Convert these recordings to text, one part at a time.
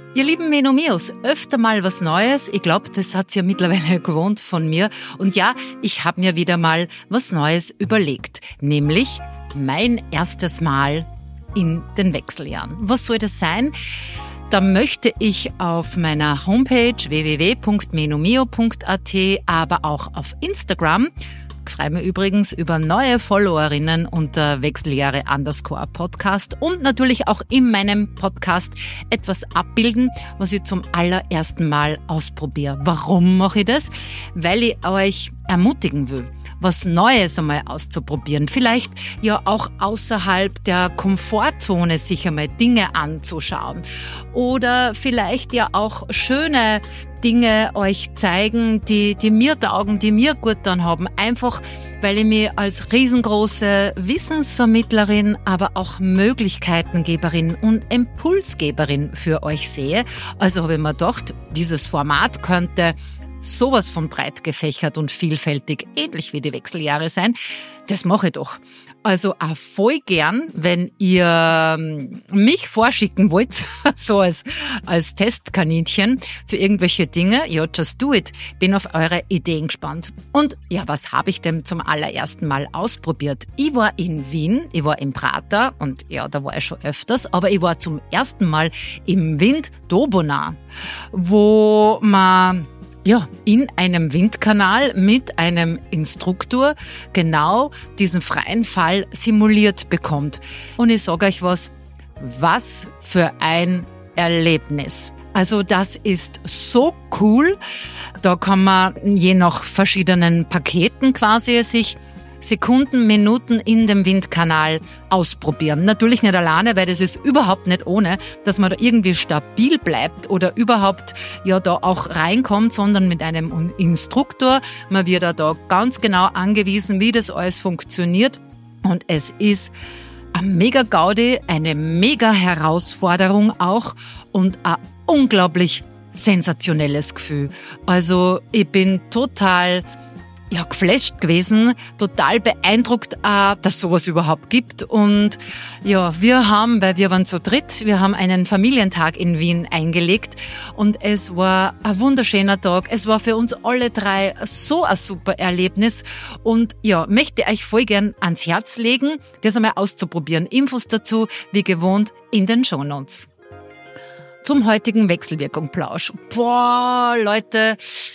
Ihr lieben Menomeos, öfter mal was Neues. Ich glaube, das hat's ja mittlerweile gewohnt von mir. Und ja, ich habe mir wieder mal was Neues überlegt. Nämlich mein erstes Mal in den Wechseljahren. Was soll das sein? Da möchte ich auf meiner Homepage www.menomeo.at, aber auch auf Instagram, ich freue mich übrigens über neue Followerinnen unter Wechseljahre_Podcast und natürlich auch in meinem Podcast etwas abbilden, was ich zum allerersten Mal ausprobiere. Warum mache ich das? Weil ich euch ermutigen will, was Neues einmal auszuprobieren. Vielleicht ja auch außerhalb der Komfortzone sich einmal Dinge anzuschauen. Oder vielleicht ja auch schöne Dinge euch zeigen, die mir taugen, die mir gut getan haben. Einfach, weil ich mich als riesengroße Wissensvermittlerin, aber auch Möglichkeitengeberin und Impulsgeberin für euch sehe. Also habe ich mir gedacht, dieses Format könnte sowas von breit gefächert und vielfältig, ähnlich wie die Wechseljahre sein. Das mache ich doch. Also auch voll gern, wenn ihr mich vorschicken wollt, so als Testkaninchen für irgendwelche Dinge, ja, just do it. Bin auf eure Ideen gespannt. Und ja, was habe ich denn zum allerersten Mal ausprobiert? Ich war in Wien, ich war im Prater und ja, da war ich schon öfters, aber ich war zum ersten Mal im Wind Dobona, wo man in einem Windkanal mit einem Instruktor genau diesen freien Fall simuliert bekommt. Und ich sage euch was für ein Erlebnis. Also das ist so cool. Da kann man je nach verschiedenen Paketen quasi sich Sekunden, Minuten in dem Windkanal ausprobieren. Natürlich nicht alleine, weil das ist überhaupt nicht ohne, dass man da irgendwie stabil bleibt oder überhaupt ja da auch reinkommt, sondern mit einem Instruktor. Man wird da ganz genau angewiesen, wie das alles funktioniert. Und es ist eine mega Gaudi, eine mega Herausforderung auch und ein unglaublich sensationelles Gefühl. Also ich bin total geflasht gewesen, total beeindruckt, dass sowas überhaupt gibt. Und ja, weil wir waren zu dritt, wir haben einen Familientag in Wien eingelegt und es war ein wunderschöner Tag. Es war für uns alle drei so ein super Erlebnis und ja, möchte euch voll gern ans Herz legen, das einmal auszuprobieren. Infos dazu, wie gewohnt, in den Shownotes. Zum heutigen Wechselwirkung-Plausch. Boah, Leute,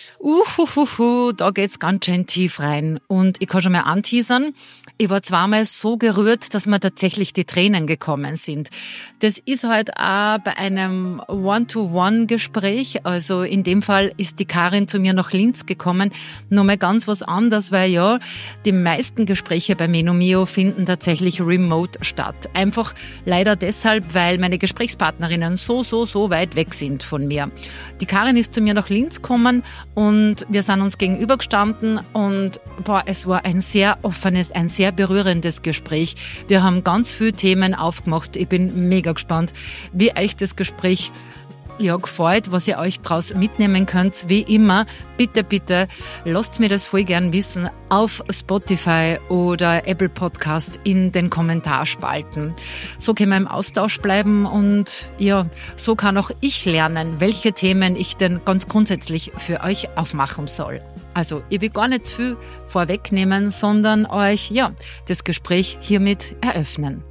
da geht's ganz schön tief rein. Und ich kann schon mal anteasern, ich war zweimal so gerührt, dass mir tatsächlich die Tränen gekommen sind. Das ist halt auch bei einem One-to-One-Gespräch, also in dem Fall ist die Karin zu mir nach Linz gekommen, nochmal ganz was anderes, weil ja, die meisten Gespräche bei Menomeo finden tatsächlich remote statt. Einfach leider deshalb, weil meine Gesprächspartnerinnen so weit weg sind von mir. Die Karin ist zu mir nach Linz gekommen und wir sind uns gegenübergestanden und es war ein sehr offenes, ein sehr berührendes Gespräch. Wir haben ganz viele Themen aufgemacht. Ich bin mega gespannt, wie euch das Gespräch gefällt, was ihr euch daraus mitnehmen könnt. Wie immer, bitte, lasst mir das voll gern wissen auf Spotify oder Apple Podcast in den Kommentarspalten. So können wir im Austausch bleiben und ja, so kann auch ich lernen, welche Themen ich denn ganz grundsätzlich für euch aufmachen soll. Also, ich will gar nicht zu viel vorwegnehmen, sondern euch, das Gespräch hiermit eröffnen.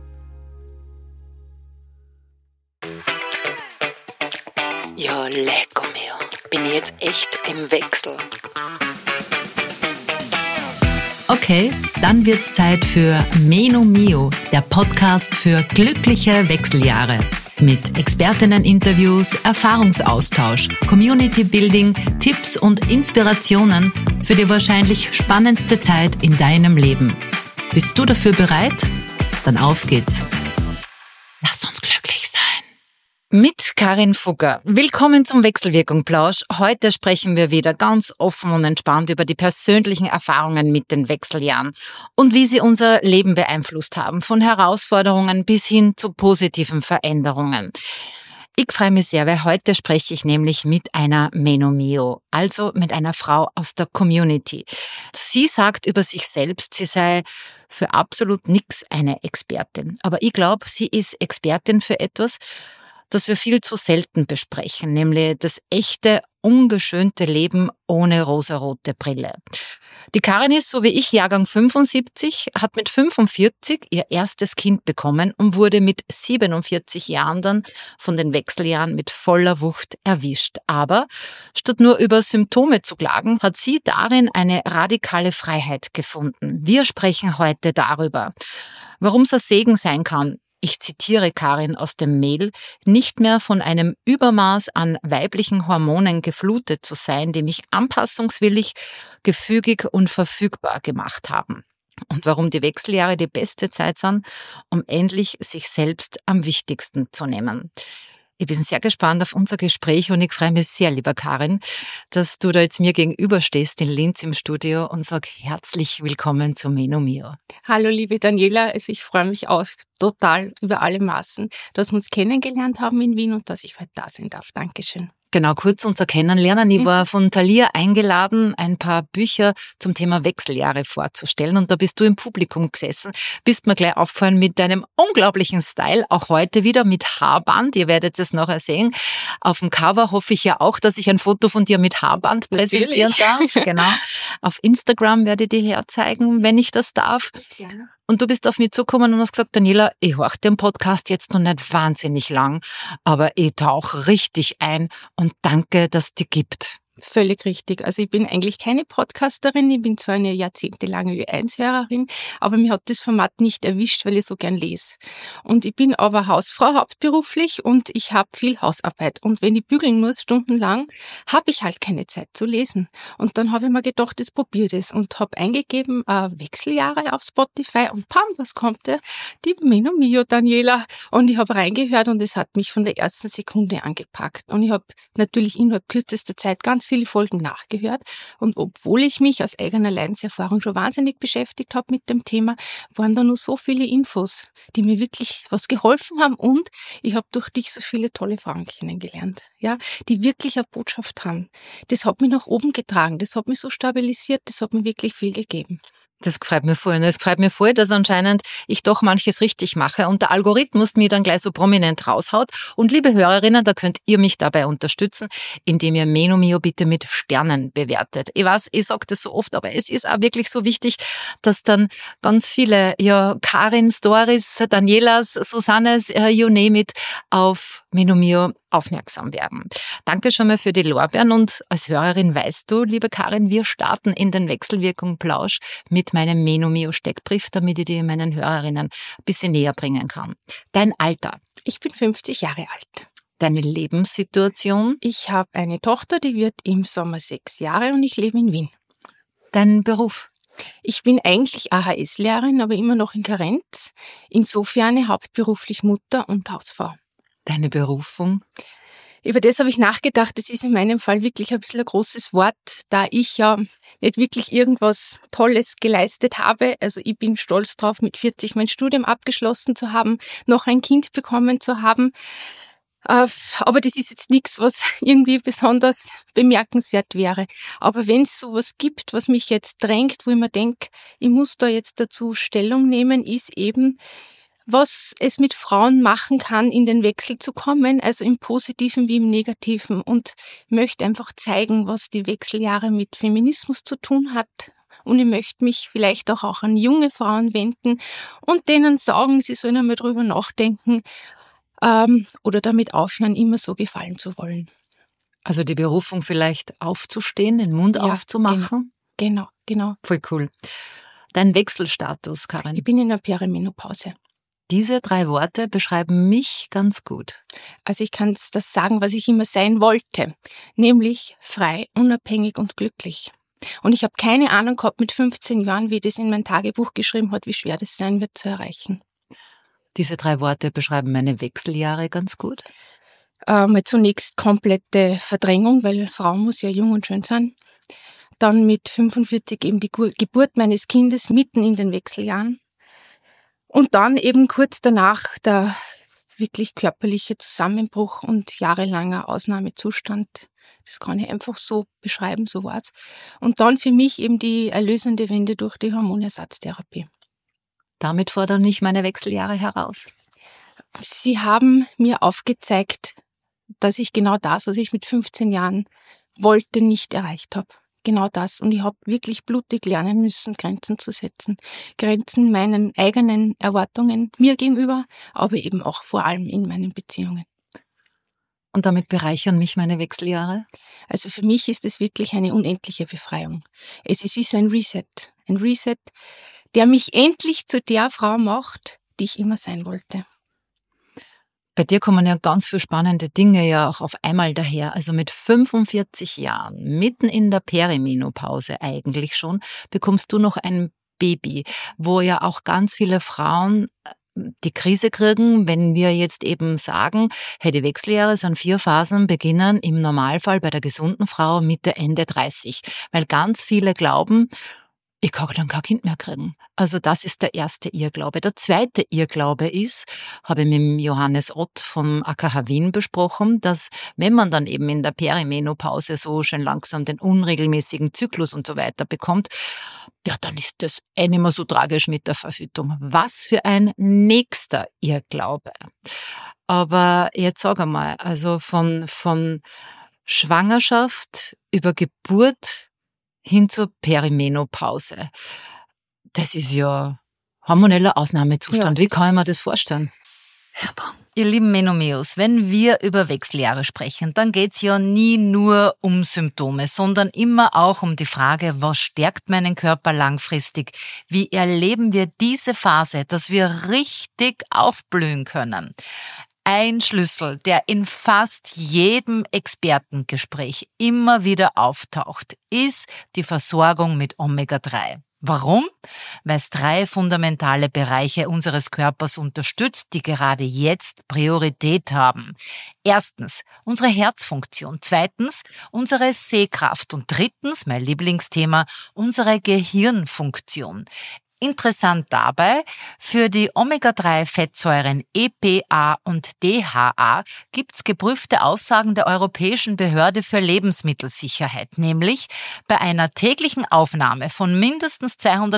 Ja, lecco mio. Bin ich jetzt echt im Wechsel. Okay, dann wird's Zeit für Menomeo, der Podcast für glückliche Wechseljahre. Mit Expertinnen-Interviews, Erfahrungsaustausch, Community-Building, Tipps und Inspirationen für die wahrscheinlich spannendste Zeit in deinem Leben. Bist du dafür bereit? Dann auf geht's. Lass uns glücklich sein. Mit Karin Fugger. Willkommen zum Wechselwirkung-Plausch. Heute sprechen wir wieder ganz offen und entspannt über die persönlichen Erfahrungen mit den Wechseljahren und wie sie unser Leben beeinflusst haben, von Herausforderungen bis hin zu positiven Veränderungen. Ich freue mich sehr, weil heute spreche ich nämlich mit einer Menomeo, also mit einer Frau aus der Community. Sie sagt über sich selbst, sie sei für absolut nichts eine Expertin. Aber ich glaube, sie ist Expertin für etwas, das wir viel zu selten besprechen, nämlich das echte, ungeschönte Leben ohne rosarote Brille. Die Karin ist, so wie ich, Jahrgang 75, hat mit 45 ihr erstes Kind bekommen und wurde mit 47 Jahren dann von den Wechseljahren mit voller Wucht erwischt. Aber statt nur über Symptome zu klagen, hat sie darin eine radikale Freiheit gefunden. Wir sprechen heute darüber, warum es ein Segen sein kann. Ich zitiere Karin aus dem Mail, nicht mehr von einem Übermaß an weiblichen Hormonen geflutet zu sein, die mich anpassungswillig, gefügig und verfügbar gemacht haben. Und warum die Wechseljahre die beste Zeit sind, um endlich sich selbst am wichtigsten zu nehmen. Ich bin sehr gespannt auf unser Gespräch und ich freue mich sehr, lieber Karin, dass du da jetzt mir gegenüberstehst in Linz im Studio und sag herzlich willkommen zu Meno Mio. Hallo liebe Daniela, also ich freue mich auch total über alle Maßen, dass wir uns kennengelernt haben in Wien und dass ich heute da sein darf. Dankeschön. Genau, kurz unser Kennenlernen. Ich war von Thalia eingeladen, ein paar Bücher zum Thema Wechseljahre vorzustellen und da bist du im Publikum gesessen, bist mir gleich aufgefallen mit deinem unglaublichen Style, auch heute wieder mit Haarband. Ihr werdet es nachher sehen. Auf dem Cover hoffe ich ja auch, dass ich ein Foto von dir mit Haarband präsentieren darf. Genau. Auf Instagram werde ich dir herzeigen, wenn ich das darf. Gerne. Und du bist auf mich zugekommen und hast gesagt, Daniela, ich horche den Podcast jetzt noch nicht wahnsinnig lang, aber ich tauche richtig ein und danke, dass es die gibt. Völlig richtig. Also ich bin eigentlich keine Podcasterin, ich bin zwar eine jahrzehntelange Ö1-Hörerin, aber mir hat das Format nicht erwischt, weil ich so gern lese. Und ich bin aber Hausfrau hauptberuflich und ich habe viel Hausarbeit. Und wenn ich bügeln muss, stundenlang, habe ich halt keine Zeit zu lesen. Und dann habe ich mir gedacht, ich probiere das und habe eingegeben, Wechseljahre auf Spotify und pam, was kommt da? Die Meno Mio, Daniela. Und ich habe reingehört und es hat mich von der ersten Sekunde angepackt. Und ich habe natürlich innerhalb kürzester Zeit ganz viele Folgen nachgehört und obwohl ich mich aus eigener Leidenserfahrung schon wahnsinnig beschäftigt habe mit dem Thema, waren da nur so viele Infos, die mir wirklich was geholfen haben und ich habe durch dich so viele tolle Frauen kennengelernt, ja, die wirklich eine Botschaft haben. Das hat mich nach oben getragen, das hat mich so stabilisiert, das hat mir wirklich viel gegeben. Das freut mich voll. Und es freut mich voll, dass anscheinend ich doch manches richtig mache und der Algorithmus mir dann gleich so prominent raushaut. Und liebe Hörerinnen, da könnt ihr mich dabei unterstützen, indem ihr Meno Mio bitte mit Sternen bewertet. Ich weiß, ich sage das so oft, aber es ist auch wirklich so wichtig, dass dann ganz viele, ja, Karin, Doris, Danielas, Susannes, you name it, auf Meno Mio aufmerksam werden. Danke schon mal für die Lorbeeren und als Hörerin weißt du, liebe Karin, wir starten in den Wechselwirkung-Plausch mit meinem Meno Mio Steckbrief, damit ich die meinen Hörerinnen ein bisschen näher bringen kann. Dein Alter? Ich bin 50 Jahre alt. Deine Lebenssituation? Ich habe eine Tochter, die wird im Sommer 6 Jahre und ich lebe in Wien. Dein Beruf? Ich bin eigentlich AHS-Lehrerin, aber immer noch in Karenz. Insofern hauptberuflich Mutter und Hausfrau. Deine Berufung? Über das habe ich nachgedacht. Das ist in meinem Fall wirklich ein bisschen ein großes Wort, da ich ja nicht wirklich irgendwas Tolles geleistet habe. Also ich bin stolz drauf, mit 40 mein Studium abgeschlossen zu haben, noch ein Kind bekommen zu haben. Aber das ist jetzt nichts, was irgendwie besonders bemerkenswert wäre. Aber wenn es sowas gibt, was mich jetzt drängt, wo ich mir denke, ich muss da jetzt dazu Stellung nehmen, ist eben, was es mit Frauen machen kann, in den Wechsel zu kommen, also im Positiven wie im Negativen, und möchte einfach zeigen, was die Wechseljahre mit Feminismus zu tun hat. Und ich möchte mich vielleicht auch an junge Frauen wenden und denen sagen, sie sollen einmal drüber nachdenken oder damit aufhören, immer so gefallen zu wollen. Also die Berufung vielleicht aufzustehen, den Mund aufzumachen? Genau. Voll cool. Dein Wechselstatus, Karin? Ich bin in der Perimenopause. Diese 3 Worte beschreiben mich ganz gut. Also ich kann das sagen, was ich immer sein wollte, nämlich frei, unabhängig und glücklich. Und ich habe keine Ahnung gehabt mit 15 Jahren, wie das in mein Tagebuch geschrieben hat, wie schwer das sein wird zu erreichen. Diese 3 Worte beschreiben meine Wechseljahre ganz gut. Mal zunächst komplette Verdrängung, weil Frau muss ja jung und schön sein. Dann mit 45 eben die Geburt meines Kindes mitten in den Wechseljahren. Und dann eben kurz danach der wirklich körperliche Zusammenbruch und jahrelanger Ausnahmezustand. Das kann ich einfach so beschreiben, so war's. Und dann für mich eben die erlösende Wende durch die Hormonersatztherapie. Damit fordern mich meine Wechseljahre heraus. Sie haben mir aufgezeigt, dass ich genau das, was ich mit 15 Jahren wollte, nicht erreicht habe. Genau das. Und ich habe wirklich blutig lernen müssen, Grenzen zu setzen. Grenzen meinen eigenen Erwartungen mir gegenüber, aber eben auch vor allem in meinen Beziehungen. Und damit bereichern mich meine Wechseljahre? Also für mich ist es wirklich eine unendliche Befreiung. Es ist wie so ein Reset. Ein Reset, der mich endlich zu der Frau macht, die ich immer sein wollte. Bei dir kommen ja ganz viele spannende Dinge ja auch auf einmal daher. Also mit 45 Jahren, mitten in der Perimenopause eigentlich schon, bekommst du noch ein Baby, wo ja auch ganz viele Frauen die Krise kriegen, wenn wir jetzt eben sagen, hey, die Wechseljahre sind 4 Phasen, beginnen im Normalfall bei der gesunden Frau Mitte, Ende 30. Weil ganz viele glauben, ich kann dann kein Kind mehr kriegen. Also das ist der erste Irrglaube. Der zweite Irrglaube ist, habe ich mit dem Johannes Ott vom AKH Wien besprochen, dass wenn man dann eben in der Perimenopause so schön langsam den unregelmäßigen Zyklus und so weiter bekommt, ja, dann ist das nicht mehr so tragisch mit der Verhütung. Was für ein nächster Irrglaube. Aber jetzt sag einmal, also von Schwangerschaft über Geburt hin zur Perimenopause. Das ist ja hormoneller Ausnahmezustand. Ja, Wie kann ich mir das vorstellen? Ihr lieben Menomeos, wenn wir über Wechseljahre sprechen, dann geht's ja nie nur um Symptome, sondern immer auch um die Frage, was stärkt meinen Körper langfristig? Wie erleben wir diese Phase, dass wir richtig aufblühen können? Ein Schlüssel, der in fast jedem Expertengespräch immer wieder auftaucht, ist die Versorgung mit Omega-3. Warum? Weil es 3 fundamentale Bereiche unseres Körpers unterstützt, die gerade jetzt Priorität haben. Erstens, unsere Herzfunktion. Zweitens, unsere Sehkraft. Und drittens, mein Lieblingsthema, unsere Gehirnfunktion. Interessant dabei, für die Omega-3-Fettsäuren EPA und DHA gibt's geprüfte Aussagen der Europäischen Behörde für Lebensmittelsicherheit, nämlich bei einer täglichen Aufnahme von mindestens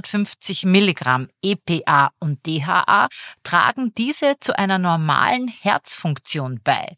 250 Milligramm EPA und DHA tragen diese zu einer normalen Herzfunktion bei.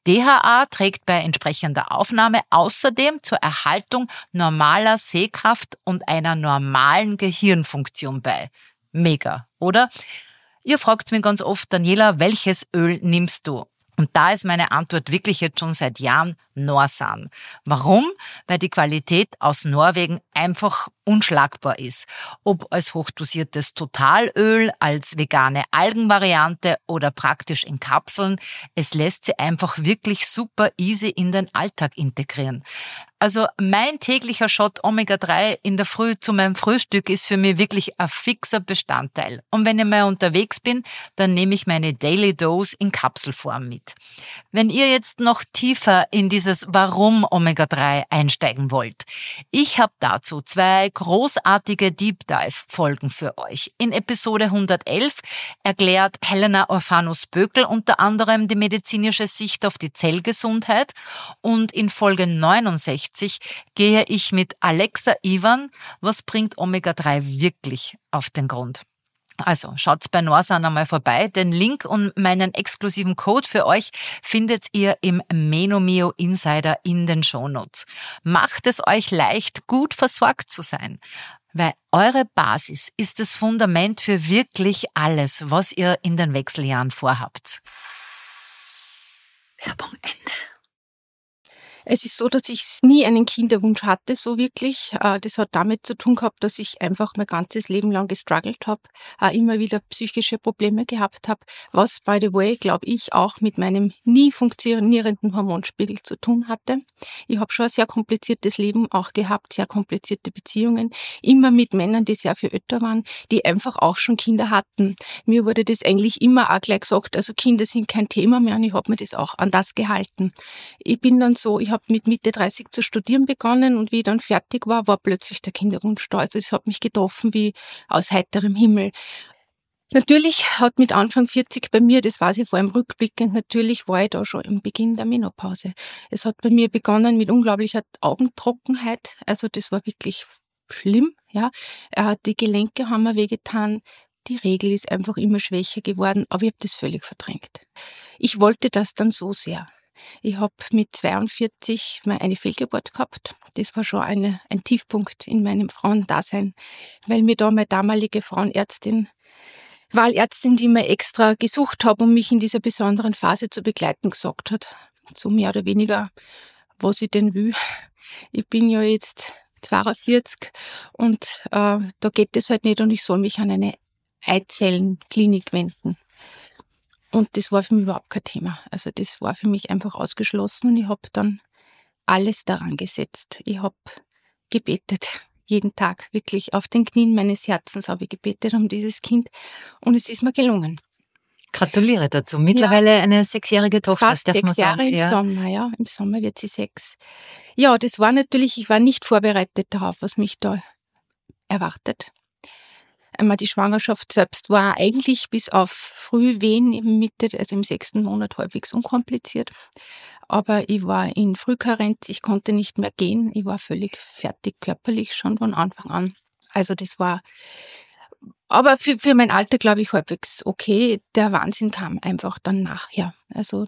DHA trägt bei entsprechender Aufnahme außerdem zur Erhaltung normaler Sehkraft und einer normalen Gehirnfunktion bei. Mega, oder? Ihr fragt mich ganz oft, Daniela, welches Öl nimmst du? Und da ist meine Antwort wirklich jetzt schon seit Jahren Norsan. Warum? Weil die Qualität aus Norwegen einfach unschlagbar ist. Ob als hochdosiertes Totalöl, als vegane Algenvariante oder praktisch in Kapseln, es lässt sie einfach wirklich super easy in den Alltag integrieren. Also mein täglicher Shot Omega-3 in der Früh zu meinem Frühstück ist für mich wirklich ein fixer Bestandteil. Und wenn ich mal unterwegs bin, dann nehme ich meine Daily Dose in Kapselform mit. Wenn ihr jetzt noch tiefer in dieses Warum Omega-3 einsteigen wollt, ich habe dazu 2 großartige Deep Dive-Folgen für euch. In Episode 111 erklärt Helena Orphanus-Bökel unter anderem die medizinische Sicht auf die Zellgesundheit und in Folge 69 gehe ich mit Alexa Ivan, was bringt Omega-3 wirklich auf den Grund. Also schaut bei Norsan einmal vorbei. Den Link und meinen exklusiven Code für euch findet ihr im Menomio Insider in den Shownotes. Macht es euch leicht, gut versorgt zu sein, weil eure Basis ist das Fundament für wirklich alles, was ihr in den Wechseljahren vorhabt. Werbung Ende. Es ist so, dass ich nie einen Kinderwunsch hatte, so wirklich. Das hat damit zu tun gehabt, dass ich einfach mein ganzes Leben lang gestruggelt habe, immer wieder psychische Probleme gehabt habe, was, by the way, glaube ich, auch mit meinem nie funktionierenden Hormonspiegel zu tun hatte. Ich habe schon ein sehr kompliziertes Leben auch gehabt, sehr komplizierte Beziehungen, immer mit Männern, die sehr viel älter waren, die einfach auch schon Kinder hatten. Mir wurde das eigentlich immer auch gleich gesagt, also Kinder sind kein Thema mehr und ich habe mir das auch an das gehalten. Ich bin dann so, ich habe mit Mitte 30 zu studieren begonnen und wie ich dann fertig war, war plötzlich der Kinderwunsch da. Also es hat mich getroffen wie aus heiterem Himmel. Natürlich hat mit Anfang 40 bei mir, das weiß ich vor allem rückblickend, natürlich war ich da schon im Beginn der Menopause. Es hat bei mir begonnen mit unglaublicher Augentrockenheit. Also das war wirklich schlimm, ja. Die Gelenke haben mir wehgetan. Die Regel ist einfach immer schwächer geworden, aber ich habe das völlig verdrängt. Ich wollte das dann so sehr. Ich habe mit 42 mal eine Fehlgeburt gehabt. Das war schon ein Tiefpunkt in meinem Frauendasein, weil mir da meine damalige Wahlärztin, die mir extra gesucht habe, um mich in dieser besonderen Phase zu begleiten, gesagt hat, so mehr oder weniger, was ich denn will. Ich bin ja jetzt 42 und da geht es halt nicht und ich soll mich an eine Eizellenklinik wenden. Und das war für mich überhaupt kein Thema. Also das war für mich einfach ausgeschlossen und ich habe dann alles daran gesetzt. Ich habe gebetet, jeden Tag, wirklich auf den Knien meines Herzens habe ich gebetet um dieses Kind und es ist mir gelungen. Gratuliere dazu. Mittlerweile eine 6-jährige Tochter, Fast darf man 6 Jahre sagen. im Sommer, ja. Im Sommer wird sie 6. Ja, das war natürlich, ich war nicht vorbereitet darauf, was mich da erwartet. Einmal die Schwangerschaft selbst war eigentlich bis auf Frühwehen im 6. Monat halbwegs unkompliziert. Aber ich war in Frühkarenz, ich konnte nicht mehr gehen, ich war völlig fertig körperlich schon von Anfang an. Also das war, aber für mein Alter glaube ich halbwegs okay. Der Wahnsinn kam einfach dann nachher. Also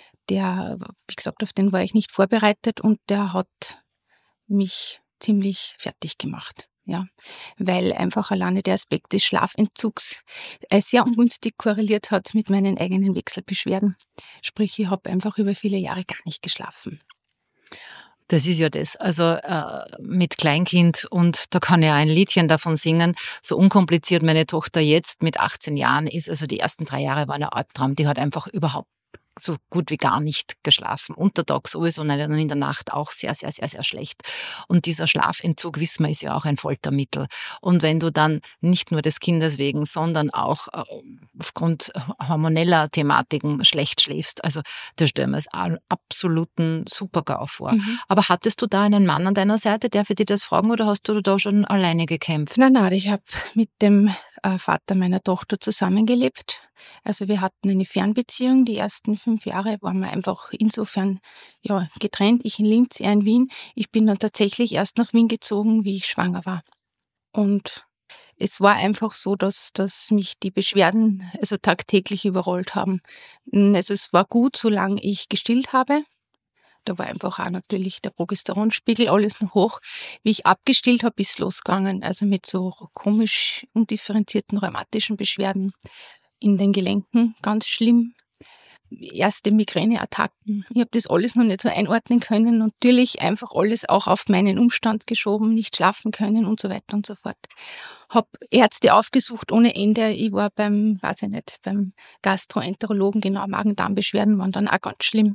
wie gesagt, auf den war ich nicht vorbereitet und der hat mich ziemlich fertig gemacht. Ja, weil einfach alleine der Aspekt des Schlafentzugs sehr ungünstig korreliert hat mit meinen eigenen Wechselbeschwerden. Sprich, ich habe einfach über viele Jahre gar nicht geschlafen. Das ist ja das. Also mit Kleinkind, und da kann ich auch ein Liedchen davon singen, so unkompliziert meine Tochter jetzt mit 18 Jahren ist. Also die ersten 3 Jahre waren ein Albtraum. Die hat einfach überhaupt so gut wie gar nicht geschlafen. Untertags sowieso und in der Nacht auch sehr, sehr, sehr, sehr schlecht. Und dieser Schlafentzug, wissen wir, ist ja auch ein Foltermittel. Und wenn du dann nicht nur des Kindes wegen, sondern auch aufgrund hormoneller Thematiken schlecht schläfst, also da stellen wir es absoluten Super-GAU vor. Mhm. Aber hattest du da einen Mann an deiner Seite, der für dich das fragen, oder hast du da schon alleine gekämpft? Nein, ich habe mit dem Vater meiner Tochter zusammengelebt. Also wir hatten eine Fernbeziehung. Die ersten 5 Jahre waren wir einfach insofern getrennt. Ich in Linz, er in Wien. Ich bin dann tatsächlich erst nach Wien gezogen, wie ich schwanger war. Und es war einfach so, dass mich die Beschwerden also tagtäglich überrollt haben. Also es war gut, solange ich gestillt habe. Da war einfach auch natürlich der Progesteronspiegel alles noch hoch. Wie ich abgestillt habe, ist es losgegangen. Also mit so komisch undifferenzierten rheumatischen Beschwerden in den Gelenken, ganz schlimm. Erste Migräneattacken. Ich habe das alles noch nicht so einordnen können. Natürlich einfach alles auch auf meinen Umstand geschoben, nicht schlafen können und so weiter und so fort. Habe Ärzte aufgesucht ohne Ende. Ich war beim Gastroenterologen, genau, Magen-Darm-Beschwerden waren dann auch ganz schlimm.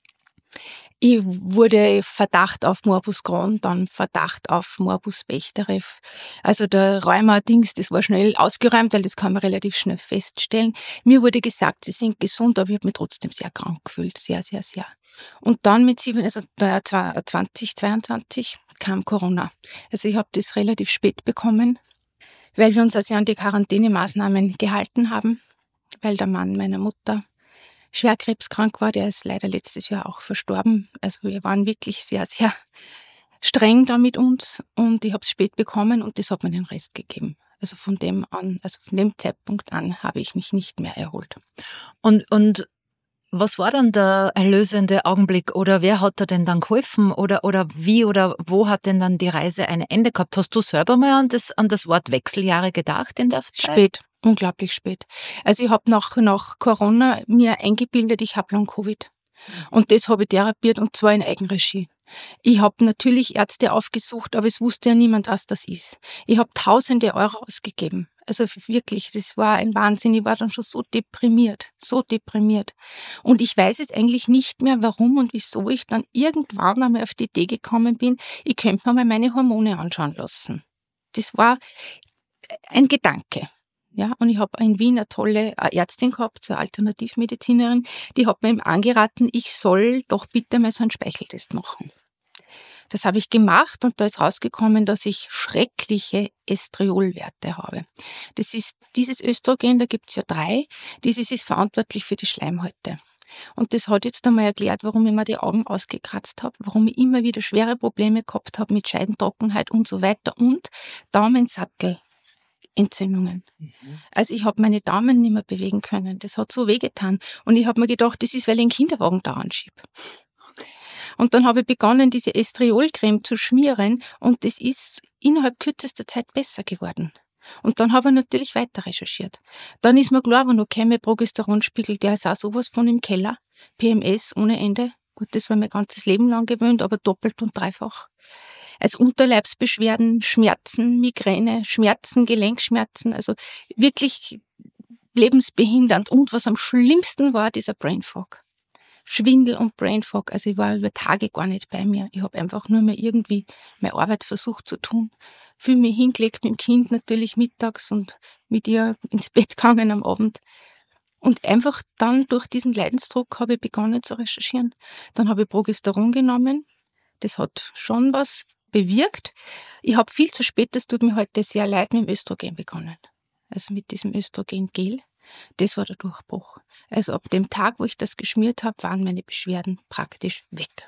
Ich wurde Verdacht auf Morbus Crohn, dann Verdacht auf Morbus Bechterew. Also der Rheuma-Dings, das war schnell ausgeräumt, weil das kann man relativ schnell feststellen. Mir wurde gesagt, sie sind gesund, aber ich habe mich trotzdem sehr krank gefühlt, sehr, sehr, sehr. Und dann mit 2022 kam Corona. Also ich habe das relativ spät bekommen, weil wir uns also an die Quarantänemaßnahmen gehalten haben, weil der Mann meiner Mutter schwer krebskrank war, der ist leider letztes Jahr auch verstorben. Also wir waren wirklich sehr, sehr streng da mit uns und ich habe es spät bekommen und das hat mir den Rest gegeben. Also von dem Zeitpunkt an habe ich mich nicht mehr erholt. Und was war dann der erlösende Augenblick, oder wer hat da denn dann geholfen, oder wie oder wo hat denn dann die Reise ein Ende gehabt? Hast du selber mal an das Wort Wechseljahre gedacht in der Zeit? Spät. Unglaublich spät. Also ich habe nach Corona mir eingebildet, ich habe Long-Covid. Und das habe ich therapiert, und zwar in Eigenregie. Ich habe natürlich Ärzte aufgesucht, aber es wusste ja niemand, was das ist. Ich habe Tausende Euro ausgegeben. Also wirklich, das war ein Wahnsinn. Ich war dann schon so deprimiert. Und ich weiß jetzt eigentlich nicht mehr, warum und wieso ich dann irgendwann einmal auf die Idee gekommen bin, ich könnte mir mal meine Hormone anschauen lassen. Das war ein Gedanke. Ja, und ich habe in Wien eine tolle Ärztin gehabt, so eine Alternativmedizinerin, die hat mir eben angeraten, ich soll doch bitte mal so einen Speicheltest machen. Das habe ich gemacht und da ist rausgekommen, dass ich schreckliche Estriolwerte habe. Das ist dieses Östrogen, da gibt es ja 3, dieses ist verantwortlich für die Schleimhäute. Und das hat jetzt einmal erklärt, warum ich mir die Augen ausgekratzt habe, warum ich immer wieder schwere Probleme gehabt habe mit Scheidentrockenheit und so weiter und Daumensattel. Entzündungen. Also ich habe meine Daumen nicht mehr bewegen können. Das hat so wehgetan. Und ich habe mir gedacht, das ist, weil ich den Kinderwagen da anschiebe. Und dann habe ich begonnen, diese Estriolcreme zu schmieren und das ist innerhalb kürzester Zeit besser geworden. Und dann habe ich natürlich weiter recherchiert. Dann ist mir klar geworden, okay, mein Progesteronspiegel, der ist auch sowas von im Keller. PMS ohne Ende. Gut, das war mein ganzes Leben lang gewöhnt, aber doppelt und dreifach. Also Unterleibsbeschwerden, Schmerzen, Migräne, Schmerzen, Gelenkschmerzen, also wirklich lebensbehindernd. Und was am schlimmsten war, dieser Brain Fog. Schwindel und Brain Fog. Also ich war über Tage gar nicht bei mir. Ich habe einfach nur mehr irgendwie meine Arbeit versucht zu tun. Viel mich hingelegt mit dem Kind natürlich mittags und mit ihr ins Bett gegangen am Abend. Und einfach dann durch diesen Leidensdruck habe ich begonnen zu recherchieren. Dann habe ich Progesteron genommen. Das hat schon was bewirkt. Ich habe viel zu spät, das tut mir heute sehr leid, mit dem Östrogen begonnen. Also mit diesem Östrogengel. Das war der Durchbruch. Also ab dem Tag, wo ich das geschmiert habe, waren meine Beschwerden praktisch weg.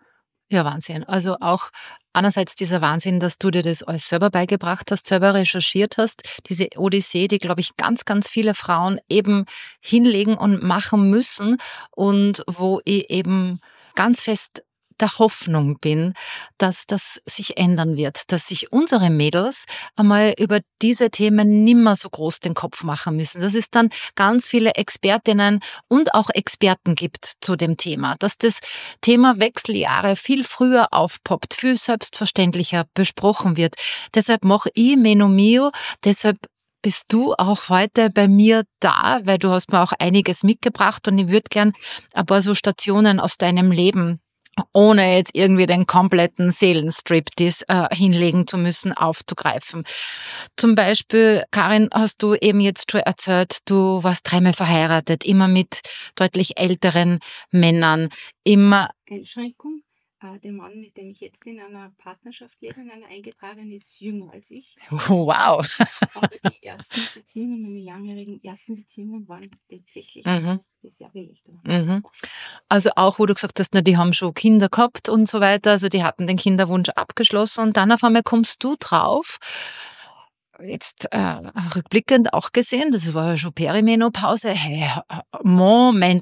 Ja, Wahnsinn. Also auch einerseits dieser Wahnsinn, dass du dir das alles selber beigebracht hast, selber recherchiert hast. Diese Odyssee, die, glaube ich, ganz, ganz viele Frauen eben hinlegen und machen müssen und wo ich eben ganz fest der Hoffnung bin, dass das sich ändern wird, dass sich unsere Mädels einmal über diese Themen nimmer so groß den Kopf machen müssen, dass es dann ganz viele Expertinnen und auch Experten gibt zu dem Thema, dass das Thema Wechseljahre viel früher aufpoppt, viel selbstverständlicher besprochen wird. Deshalb mache ich Menomio, deshalb bist du auch heute bei mir da, weil du hast mir auch einiges mitgebracht und ich würde gern ein paar so Stationen aus deinem Leben, ohne jetzt irgendwie den kompletten Seelenstriptease hinlegen zu müssen, aufzugreifen. Zum Beispiel, Karin, hast du eben jetzt schon erzählt, du warst 3-mal verheiratet, immer mit deutlich älteren Männern, immer... Einschränkung. Der Mann, mit dem ich jetzt in einer Partnerschaft lebe, in einer eingetragenen, ist jünger als ich. Wow. Aber die ersten Beziehungen, meine langjährigen ersten Beziehungen waren tatsächlich das Jahr belegt. Also auch, wo du gesagt hast, na, die haben schon Kinder gehabt und so weiter, also die hatten den Kinderwunsch abgeschlossen und dann auf einmal kommst du drauf, jetzt rückblickend auch gesehen, das war ja schon Perimenopause, hey, Moment,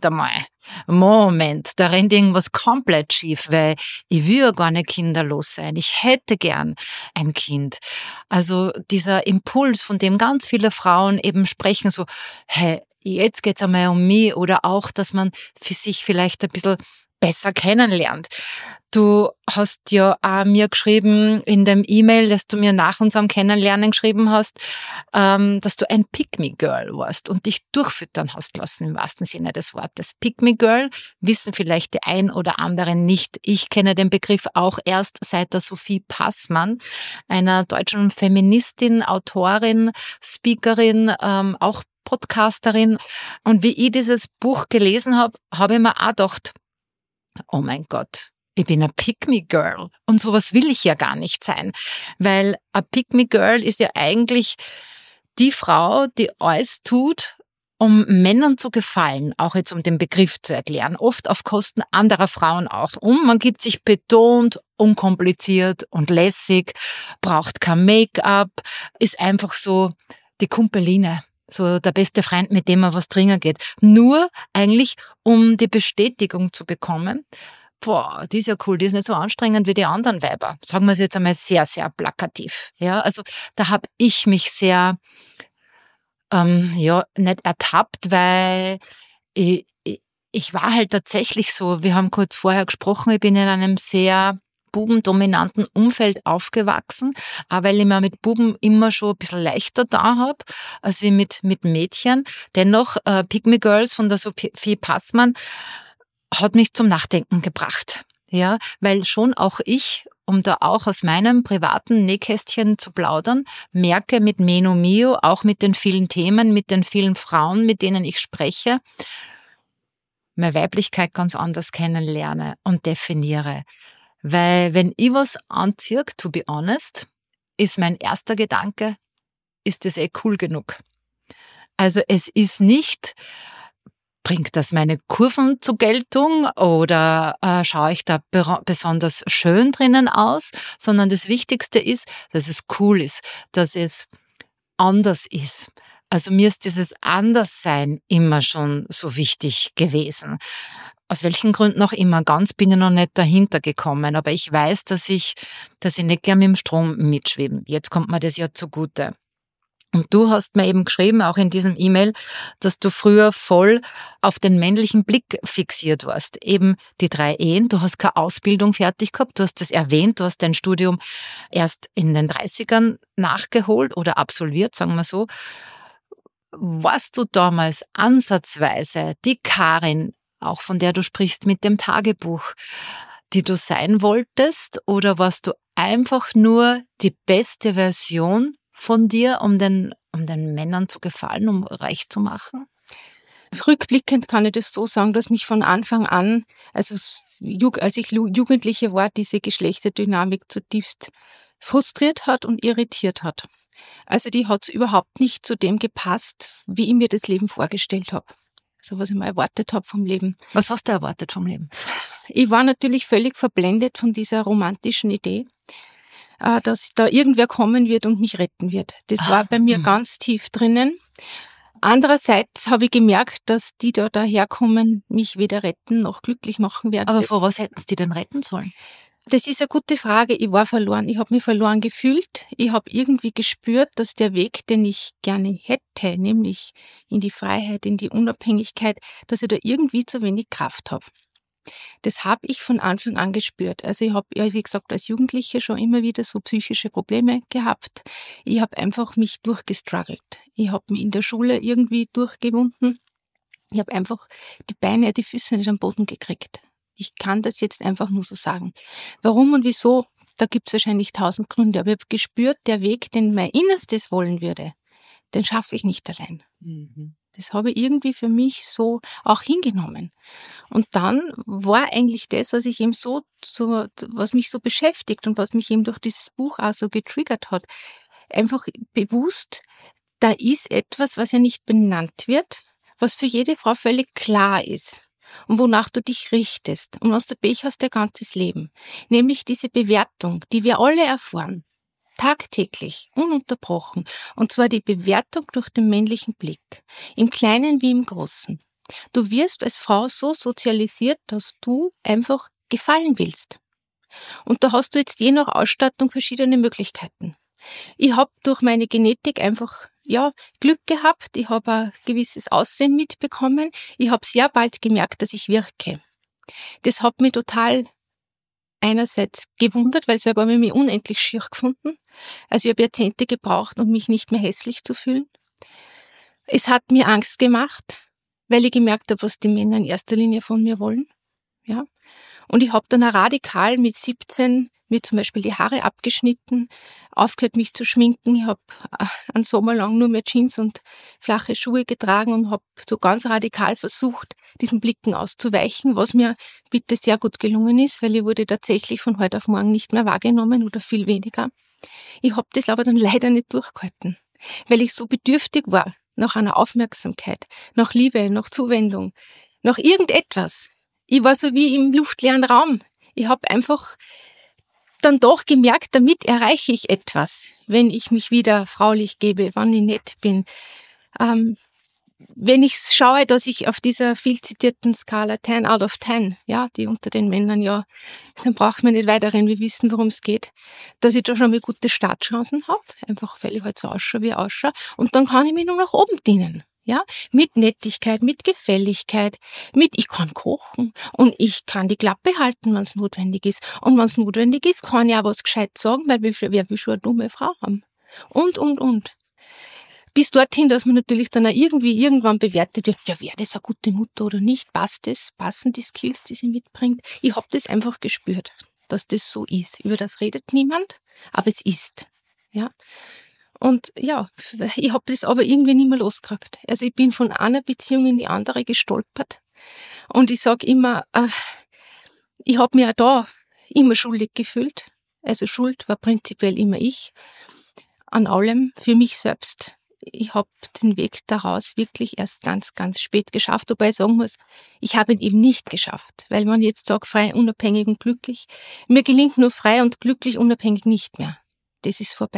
da rennt irgendwas komplett schief, weil ich will ja gar nicht kinderlos sein, ich hätte gern ein Kind. Also dieser Impuls, von dem ganz viele Frauen eben sprechen, so, hey, jetzt geht's einmal um mich, oder auch, dass man für sich vielleicht ein bisschen besser kennenlernt. Du hast ja auch mir geschrieben in dem E-Mail, das du mir nach unserem Kennenlernen geschrieben hast, dass du ein Pick-me-Girl warst und dich durchfüttern hast lassen, im wahrsten Sinne des Wortes. Pick-me-Girl wissen vielleicht die ein oder anderen nicht. Ich kenne den Begriff auch erst seit der Sophie Passmann, einer deutschen Feministin, Autorin, Speakerin, auch Podcasterin. Und wie ich dieses Buch gelesen habe, habe ich mir auch gedacht, oh mein Gott, ich bin ein Pick-me-Girl und sowas will ich ja gar nicht sein, weil ein Pick-me-Girl ist ja eigentlich die Frau, die alles tut, um Männern zu gefallen, auch jetzt um den Begriff zu erklären, oft auf Kosten anderer Frauen auch. Und man gibt sich betont, unkompliziert und lässig, braucht kein Make-up, ist einfach so die Kumpeline. So der beste Freund, mit dem man was trinken geht. Nur eigentlich, um die Bestätigung zu bekommen. Boah, die ist ja cool, die ist nicht so anstrengend wie die anderen Weiber. Sagen wir es jetzt einmal sehr, sehr plakativ. Ja, also da habe ich mich sehr, nicht ertappt, weil ich war halt tatsächlich so, wir haben kurz vorher gesprochen, ich bin in einem sehr bubendominanten Umfeld aufgewachsen, auch weil ich mir mit Buben immer schon ein bisschen leichter da habe, als wie mit Mädchen. Dennoch, Pick Me Girls von der Sophie Passmann hat mich zum Nachdenken gebracht. Ja, weil schon auch ich, um da auch aus meinem privaten Nähkästchen zu plaudern, merke mit Menomio, auch mit den vielen Themen, mit den vielen Frauen, mit denen ich spreche, meine Weiblichkeit ganz anders kennenlerne und definiere. Weil wenn ich was anziehe, to be honest, ist mein erster Gedanke, ist das cool genug? Also es ist nicht, bringt das meine Kurven zur Geltung oder schaue ich da besonders schön drinnen aus, sondern das Wichtigste ist, dass es cool ist, dass es anders ist. Also mir ist dieses Anderssein immer schon so wichtig gewesen. Aus welchen Gründen auch immer, ganz bin ich noch nicht dahinter gekommen, aber ich weiß, dass ich nicht gern mit dem Strom mitschwebe. Jetzt kommt mir das ja zugute. Und du hast mir eben geschrieben, auch in diesem E-Mail, dass du früher voll auf den männlichen Blick fixiert warst. Eben die 3 Ehen, du hast keine Ausbildung fertig gehabt, du hast das erwähnt, du hast dein Studium erst in den 30ern nachgeholt oder absolviert, sagen wir so. Warst du damals ansatzweise die Karin, auch von der du sprichst mit dem Tagebuch, die du sein wolltest, oder warst du einfach nur die beste Version von dir, um den Männern zu gefallen, um reich zu machen? Rückblickend kann ich das so sagen, dass mich von Anfang an, also als ich Jugendliche war, diese Geschlechterdynamik zutiefst frustriert hat und irritiert hat. Also die hat überhaupt nicht zu dem gepasst, wie ich mir das Leben vorgestellt habe. Also was ich mal erwartet habe vom Leben. Was hast du erwartet vom Leben? Ich war natürlich völlig verblendet von dieser romantischen Idee, dass da irgendwer kommen wird und mich retten wird. Das war bei mir ganz tief drinnen. Andererseits habe ich gemerkt, dass die da daherkommen, mich weder retten noch glücklich machen werden. Aber vor was hätten sie die denn retten sollen? Das ist eine gute Frage. Ich war verloren. Ich habe mich verloren gefühlt. Ich habe irgendwie gespürt, dass der Weg, den ich gerne hätte, nämlich in die Freiheit, in die Unabhängigkeit, dass ich da irgendwie zu wenig Kraft habe. Das habe ich von Anfang an gespürt. Also ich habe, wie gesagt, als Jugendliche schon immer wieder so psychische Probleme gehabt. Ich habe einfach mich durchgestruggelt. Ich habe mich in der Schule irgendwie durchgewunden. Ich habe einfach die Beine, die Füße nicht am Boden gekriegt. Ich kann das jetzt einfach nur so sagen. Warum und wieso, da gibt es wahrscheinlich 1000 Gründe. Aber ich habe gespürt, der Weg, den mein Innerstes wollen würde, den schaffe ich nicht allein. Das habe ich irgendwie für mich so auch hingenommen. Und dann war eigentlich das, was ich eben was mich so beschäftigt und was mich eben durch dieses Buch auch so getriggert hat, einfach bewusst, da ist etwas, was ja nicht benannt wird, was für jede Frau völlig klar ist. Und wonach du dich richtest. Und was du Pech hast, dein ganzes Leben. Nämlich diese Bewertung, die wir alle erfahren. Tagtäglich, ununterbrochen. Und zwar die Bewertung durch den männlichen Blick. Im Kleinen wie im Großen. Du wirst als Frau so sozialisiert, dass du einfach gefallen willst. Und da hast du jetzt je nach Ausstattung verschiedene Möglichkeiten. Ich habe durch meine Genetik einfach Glück gehabt. Ich habe ein gewisses Aussehen mitbekommen. Ich habe sehr bald gemerkt, dass ich wirke. Das hat mich total einerseits gewundert, weil selber habe ich mich unendlich schier gefunden. Also ich habe Jahrzehnte gebraucht, um mich nicht mehr hässlich zu fühlen. Es hat mir Angst gemacht, weil ich gemerkt habe, was die Männer in erster Linie von mir wollen. Ja. Und ich habe dann auch radikal mit 17 mir zum Beispiel die Haare abgeschnitten, aufgehört mich zu schminken. Ich habe einen Sommer lang nur mehr Jeans und flache Schuhe getragen und habe so ganz radikal versucht, diesen Blicken auszuweichen, was mir bitte sehr gut gelungen ist, weil ich wurde tatsächlich von heute auf morgen nicht mehr wahrgenommen oder viel weniger. Ich habe das aber dann leider nicht durchgehalten, weil ich so bedürftig war nach einer Aufmerksamkeit, nach Liebe, nach Zuwendung, nach irgendetwas. Ich war so wie im luftleeren Raum. Ich habe einfach dann doch gemerkt, damit erreiche ich etwas, wenn ich mich wieder fraulich gebe, wann ich nett bin. Wenn ich schaue, dass ich auf dieser viel zitierten Skala 10 out of 10, ja, die unter den Männern dann braucht man nicht weiterreden, wir wissen, worum es geht, dass ich da schon mal gute Startchancen habe, einfach weil ich halt so ausschaue, wie ich ausschaue. Und dann kann ich mich nur nach oben dienen. Ja, mit Nettigkeit, mit Gefälligkeit, ich kann kochen und ich kann die Klappe halten, wenn es notwendig ist. Und wenn es notwendig ist, kann ich auch was gescheit sagen, weil wer will schon eine dumme Frau haben. Und. Bis dorthin, dass man natürlich dann auch irgendwann bewertet wird, ja, wäre das eine gute Mutter oder nicht? Passen die Skills, die sie mitbringt? Ich habe das einfach gespürt, dass das so ist. Über das redet niemand, aber es ist. Ja. Und ja, ich habe das aber irgendwie nicht mehr losgekriegt. Also ich bin von einer Beziehung in die andere gestolpert. Und ich sage immer, ich habe mich auch da immer schuldig gefühlt. Also Schuld war prinzipiell immer ich. An allem für mich selbst. Ich habe den Weg daraus wirklich erst ganz, ganz spät geschafft. Wobei ich sagen muss, ich habe ihn eben nicht geschafft. Weil man jetzt sagt, frei, unabhängig und glücklich. Mir gelingt nur frei und glücklich unabhängig nicht mehr. Das ist vorbei.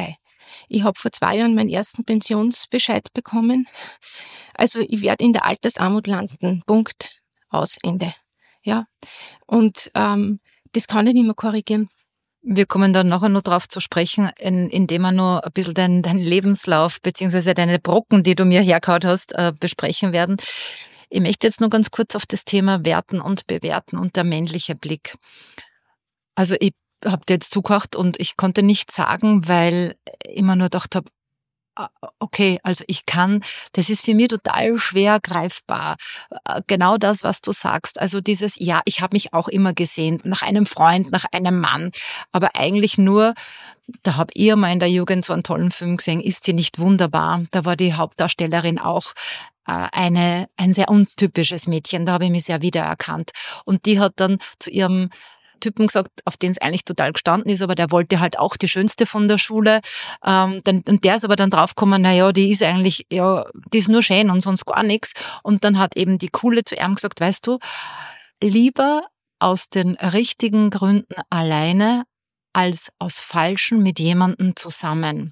Ich habe vor 2 Jahren meinen ersten Pensionsbescheid bekommen. Also ich werde in der Altersarmut landen. Punkt. Aus, Ende. Ja. Und das kann ich nicht mehr korrigieren. Wir kommen dann nachher noch drauf zu sprechen, indem wir noch ein bisschen deinen Lebenslauf beziehungsweise deine Brocken, die du mir hergehauen hast, besprechen werden. Ich möchte jetzt nur ganz kurz auf das Thema Werten und Bewerten und der männliche Blick. Also ich habe dir jetzt zugehört und ich konnte nichts sagen, weil ich immer nur gedacht habe, okay, also das ist für mich total schwer greifbar. Genau das, was du sagst. Also dieses, ja, ich habe mich auch immer gesehen, nach einem Freund, nach einem Mann, aber eigentlich nur, da habe ich mal in der Jugend so einen tollen Film gesehen, Ist sie nicht wunderbar? Da war die Hauptdarstellerin auch ein sehr untypisches Mädchen, da habe ich mich sehr wiedererkannt. Und die hat dann zu ihrem Typen gesagt, auf den es eigentlich total gestanden ist, aber der wollte halt auch die Schönste von der Schule. Und der ist aber dann draufgekommen, naja, die ist eigentlich, ja, die ist nur schön und sonst gar nichts. Und dann hat eben die Coole zu ihm gesagt, weißt du, lieber aus den richtigen Gründen alleine, als aus falschen mit jemandem zusammen.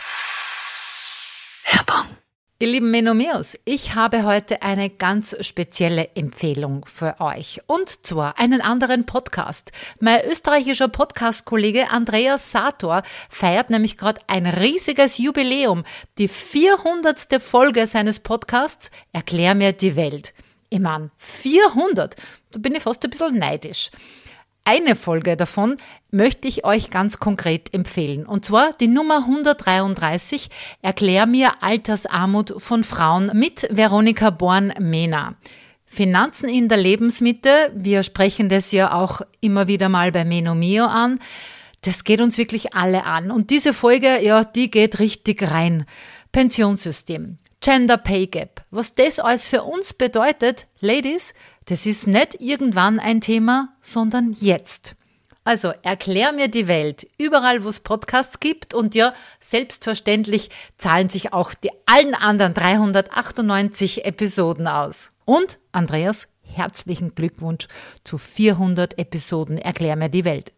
Werbung. Ihr lieben Menomeos, ich habe heute eine ganz spezielle Empfehlung für euch. Und zwar einen anderen Podcast. Mein österreichischer Podcast-Kollege Andreas Sator feiert nämlich gerade ein riesiges Jubiläum. Die 400. Folge seines Podcasts Erklär mir die Welt. Ich meine, 400, da bin ich fast ein bisschen neidisch. Eine Folge davon möchte ich euch ganz konkret empfehlen. Und zwar die Nummer 133, Erklär mir Altersarmut von Frauen mit Veronika Born-Mehner. Finanzen in der Lebensmitte, wir sprechen das ja auch immer wieder mal bei Menomio an. Das geht uns wirklich alle an. Und diese Folge, ja, die geht richtig rein. Pensionssystem, Gender Pay Gap, was das alles für uns bedeutet, Ladies, das ist nicht irgendwann ein Thema, sondern jetzt. Also erklär mir die Welt, überall wo es Podcasts gibt und ja, selbstverständlich zahlen sich auch die allen anderen 398 Episoden aus. Und Andreas, herzlichen Glückwunsch zu 400 Episoden Erklär mir die Welt.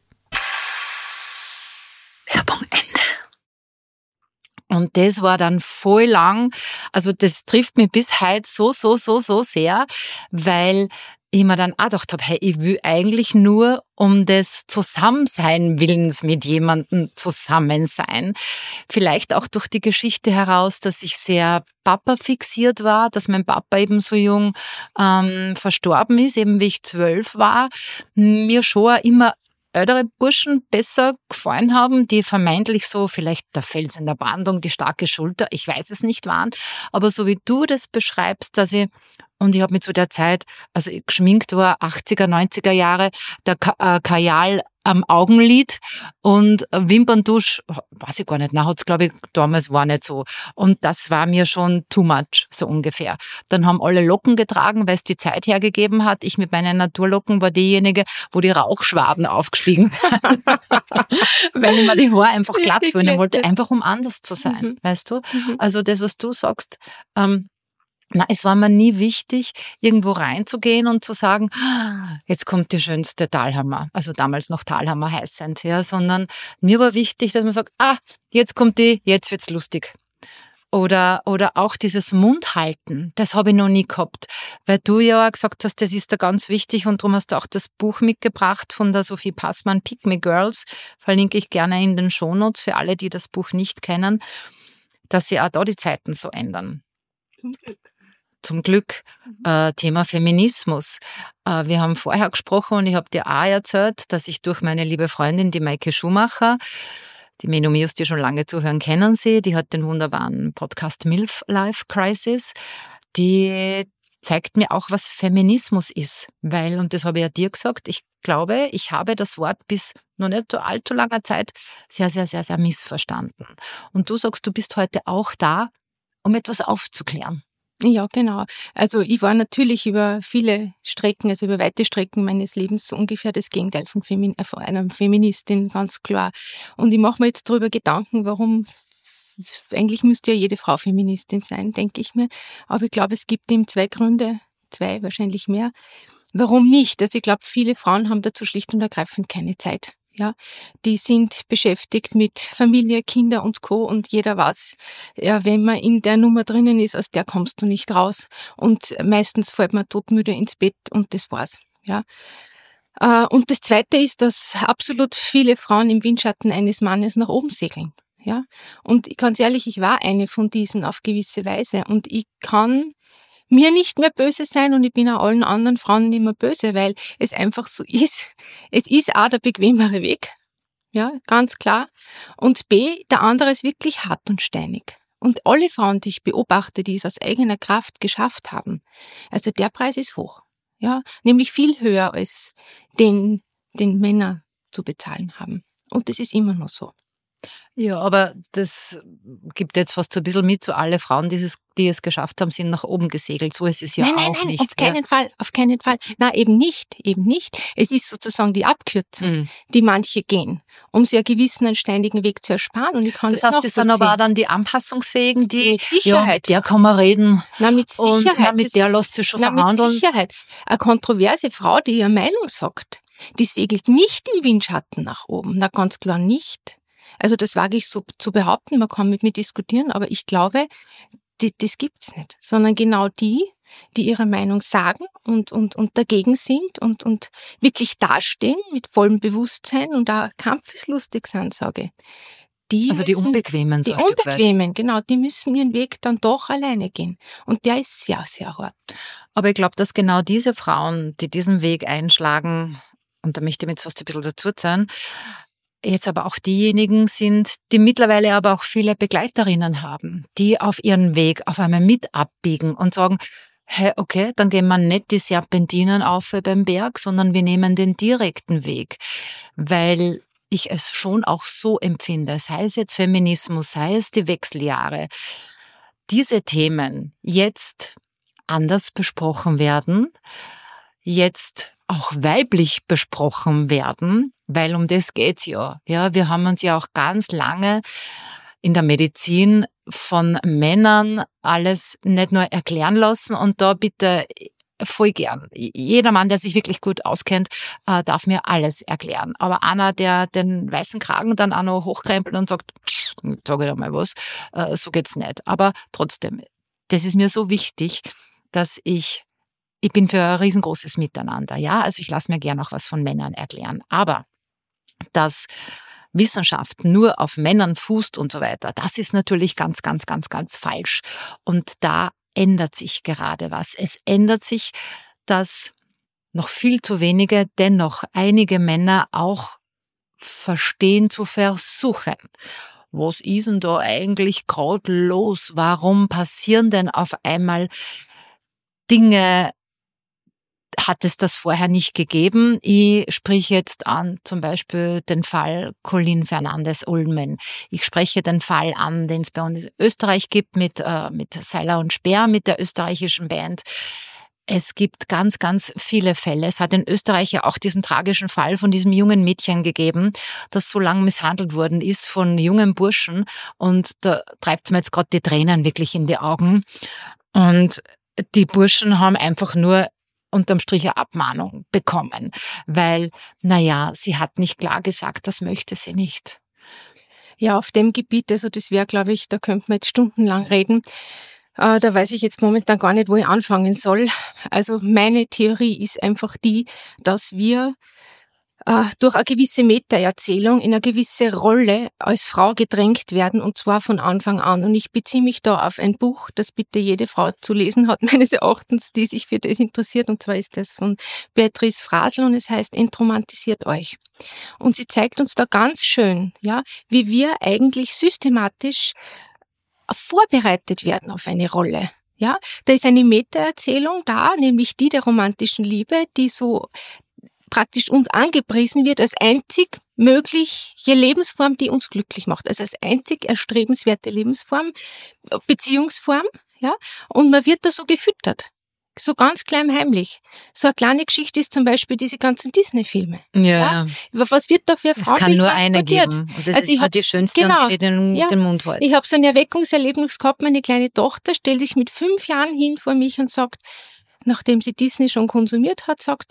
Werbung Ende. Und das war dann voll lang. Also das trifft mich bis heute so sehr, weil ich mir dann auch gedacht habe, hey, ich will eigentlich nur um des Zusammensein Willens mit jemandem zusammen sein. Vielleicht auch durch die Geschichte heraus, dass ich sehr Papa fixiert war, dass mein Papa eben so jung verstorben ist, eben wie ich 12 war. Mir schon immer ältere Burschen besser gefallen haben, die vermeintlich so vielleicht der Fels in der Brandung, die starke Schulter, ich weiß es nicht waren, aber so wie du das beschreibst, und ich habe mich zu der Zeit, also ich geschminkt war 80er, 90er Jahre, der Kajal am Augenlid und Wimperntusch, weiß ich gar nicht, hat's glaube ich damals war nicht so. Und das war mir schon too much, so ungefähr. Dann haben alle Locken getragen, weil es die Zeit hergegeben hat. Ich mit meinen Naturlocken war diejenige, wo die Rauchschwaden aufgestiegen sind. Weil ich mir die Haare einfach glatt föhnen wollte, einfach um anders zu sein, weißt du? Also das, was du sagst, es war mir nie wichtig, irgendwo reinzugehen und zu sagen, jetzt kommt die schönste Thalhammer, also damals noch Thalhammer heißend, ja, sondern mir war wichtig, dass man sagt, jetzt kommt jetzt wird's lustig. Oder auch dieses Mundhalten, das habe ich noch nie gehabt, weil du ja auch gesagt hast, das ist da ganz wichtig und darum hast du auch das Buch mitgebracht von der Sophie Passmann, Pick Me Girls, verlinke ich gerne in den Shownotes für alle, die das Buch nicht kennen, dass sich auch da die Zeiten so ändern. Zum Glück. Thema Feminismus. Wir haben vorher gesprochen und ich habe dir auch erzählt, dass ich durch meine liebe Freundin, die Maike Schumacher, die Menomeos, die schon lange zuhören, kennen sie, die hat den wunderbaren Podcast MILF Life Crisis, die zeigt mir auch, was Feminismus ist. Weil, und das habe ich ja dir gesagt, ich glaube, ich habe das Wort bis noch nicht so allzu langer Zeit sehr missverstanden. Und du sagst, du bist heute auch da, um etwas aufzuklären. Ja, genau. Also ich war natürlich über viele Strecken, also über weite Strecken meines Lebens so ungefähr das Gegenteil von einer Feministin, ganz klar. Und ich mache mir jetzt darüber Gedanken, warum, eigentlich müsste ja jede Frau Feministin sein, denke ich mir. Aber ich glaube, es gibt eben 2 Gründe, 2 wahrscheinlich mehr. Warum nicht? Also ich glaube, viele Frauen haben dazu schlicht und ergreifend keine Zeit. Ja, die sind beschäftigt mit Familie, Kinder und Co. Und jeder weiß, ja, wenn man in der Nummer drinnen ist, aus der kommst du nicht raus. Und meistens fällt man todmüde ins Bett und das war's. Ja. Und das Zweite ist, dass absolut viele Frauen im Windschatten eines Mannes nach oben segeln. Ja. Und ganz ehrlich, ich war eine von diesen auf gewisse Weise. Und ich kann mir nicht mehr böse sein und ich bin auch allen anderen Frauen nicht mehr böse, weil es einfach so ist. Es ist auch der bequemere Weg. Ja, ganz klar. Und B, der andere ist wirklich hart und steinig. Und alle Frauen, die ich beobachte, die es aus eigener Kraft geschafft haben, also der Preis ist hoch. Ja, nämlich viel höher als den Männer zu bezahlen haben. Und das ist immer noch so. Ja, aber das gibt jetzt fast so ein bisschen mit, so alle Frauen, die es geschafft haben, sind nach oben gesegelt. So ist es ja auch nicht. Auf keinen Fall. Na, eben nicht. Es ist sozusagen die Abkürzung, die manche gehen, um sich einen gewissen, einen steinigen Weg zu ersparen. Und ich kann das heißt, das sind aber auch dann die Anpassungsfähigen, die, mit Sicherheit. Ja, mit der kann man reden. Na, mit Sicherheit. Und mit der lässt sich schon verhandeln. Mit Sicherheit. Eine kontroverse Frau, die ihre Meinung sagt, die segelt nicht im Windschatten nach oben. Na, ganz klar nicht. Also das wage ich so zu behaupten, man kann mit mir diskutieren, aber ich glaube, das gibt's nicht. Sondern genau die ihre Meinung sagen und dagegen sind und wirklich dastehen mit vollem Bewusstsein und auch kampfeslustig sind, sage ich. Die Unbequemen so ein Stück weit. Die Unbequemen, genau, die müssen ihren Weg dann doch alleine gehen. Und der ist sehr, sehr hart. Aber ich glaube, dass genau diese Frauen, die diesen Weg einschlagen, und da möchte ich jetzt fast ein bisschen dazu zählen, jetzt aber auch diejenigen sind, die mittlerweile aber auch viele Begleiterinnen haben, die auf ihren Weg auf einmal mit abbiegen und sagen, hey, okay, dann gehen wir nicht die Serpentinen auf beim Berg, sondern wir nehmen den direkten Weg, weil ich es schon auch so empfinde, sei es jetzt Feminismus, sei es die Wechseljahre, diese Themen jetzt anders besprochen werden, jetzt auch weiblich besprochen werden, weil um das geht's ja. Ja, wir haben uns ja auch ganz lange in der Medizin von Männern alles nicht nur erklären lassen und da bitte voll gern. Jeder Mann, der sich wirklich gut auskennt, darf mir alles erklären. Aber einer, der den weißen Kragen dann auch noch hochkrempelt und sagt, sag ich da mal was, so geht's nicht. Aber trotzdem, das ist mir so wichtig, dass ich bin für ein riesengroßes Miteinander. Ja, also ich lasse mir gern auch was von Männern erklären. Aber dass Wissenschaft nur auf Männern fußt und so weiter, das ist natürlich ganz, ganz, ganz, ganz falsch. Und da ändert sich gerade was. Es ändert sich, dass noch viel zu wenige, dennoch einige Männer auch verstehen zu versuchen. Was ist denn da eigentlich gerade los? Warum passieren denn auf einmal Dinge? Hat es das vorher nicht gegeben? Ich spreche jetzt an zum Beispiel den Fall Colin Fernandes-Ulmen. Ich spreche den Fall an, den es bei uns in Österreich gibt mit Seiler und Speer, mit der österreichischen Band. Es gibt ganz, ganz viele Fälle. Es hat in Österreich ja auch diesen tragischen Fall von diesem jungen Mädchen gegeben, das so lange misshandelt worden ist von jungen Burschen. Und da treibt es mir jetzt gerade die Tränen wirklich in die Augen. Und die Burschen haben einfach nur unterm Strich eine Abmahnung bekommen, weil, sie hat nicht klar gesagt, das möchte sie nicht. Ja, auf dem Gebiet, also das wäre, glaube ich, da könnte man jetzt stundenlang reden. Da weiß ich jetzt momentan gar nicht, wo ich anfangen soll. Also meine Theorie ist einfach die, dass wir durch eine gewisse Meta-Erzählung in eine gewisse Rolle als Frau gedrängt werden, und zwar von Anfang an. Und ich beziehe mich da auf ein Buch, das bitte jede Frau zu lesen hat, meines Erachtens, die sich für das interessiert, und zwar ist das von Beatrice Frasel und es heißt Entromantisiert euch. Und sie zeigt uns da ganz schön, ja, wie wir eigentlich systematisch vorbereitet werden auf eine Rolle. Ja, da ist eine Meta-Erzählung da, nämlich die der romantischen Liebe, die so praktisch uns angepriesen wird als einzig mögliche Lebensform, die uns glücklich macht. Also als einzig erstrebenswerte Lebensform, Beziehungsform, ja. Und man wird da so gefüttert. So ganz klein heimlich. So eine kleine Geschichte ist zum Beispiel diese ganzen Disney-Filme. Ja. Was wird da für Frauen? Es kann nur eine geben. Und das ist halt die schönste, genau, und die den Mund hält. Ich habe so ein Erweckungserlebnis gehabt, meine kleine Tochter stellt sich mit 5 Jahren hin vor mich und sagt, nachdem sie Disney schon konsumiert hat, sagt zu mir,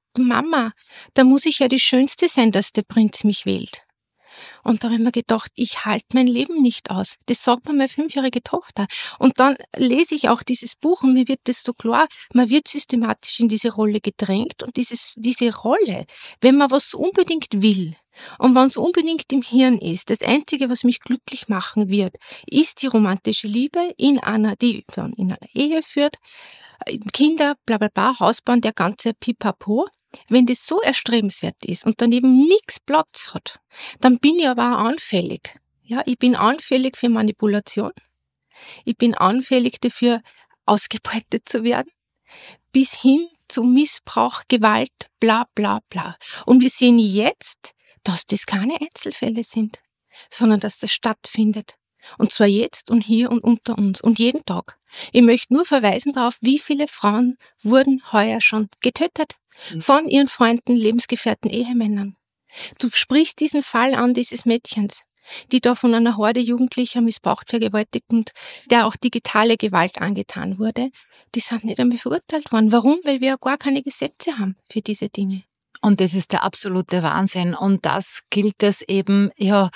Mama, da muss ich ja die Schönste sein, dass der Prinz mich wählt. Und da habe ich mir gedacht, ich halte mein Leben nicht aus. Das sagt mir meine 5-jährige Tochter. Und dann lese ich auch dieses Buch und mir wird das so klar, man wird systematisch in diese Rolle gedrängt und diese Rolle, wenn man was unbedingt will und wenn es unbedingt im Hirn ist, das Einzige, was mich glücklich machen wird, ist die romantische Liebe die dann in einer Ehe führt, Kinder, bla bla bla, Haus bauen, der ganze Pipapo. Wenn das so erstrebenswert ist und daneben nichts Platz hat, dann bin ich aber auch anfällig. Ja, ich bin anfällig für Manipulation. Ich bin anfällig dafür, ausgebeutet zu werden. Bis hin zu Missbrauch, Gewalt, bla bla bla. Und wir sehen jetzt, dass das keine Einzelfälle sind, sondern dass das stattfindet. Und zwar jetzt und hier und unter uns und jeden Tag. Ich möchte nur verweisen darauf, wie viele Frauen wurden heuer schon getötet. Von ihren Freunden, Lebensgefährten, Ehemännern. Du sprichst diesen Fall an dieses Mädchens, die da von einer Horde Jugendlicher missbraucht, vergewaltigt und der auch digitale Gewalt angetan wurde. Die sind nicht einmal verurteilt worden. Warum? Weil wir ja gar keine Gesetze haben für diese Dinge. Und das ist der absolute Wahnsinn. Und das gilt es eben,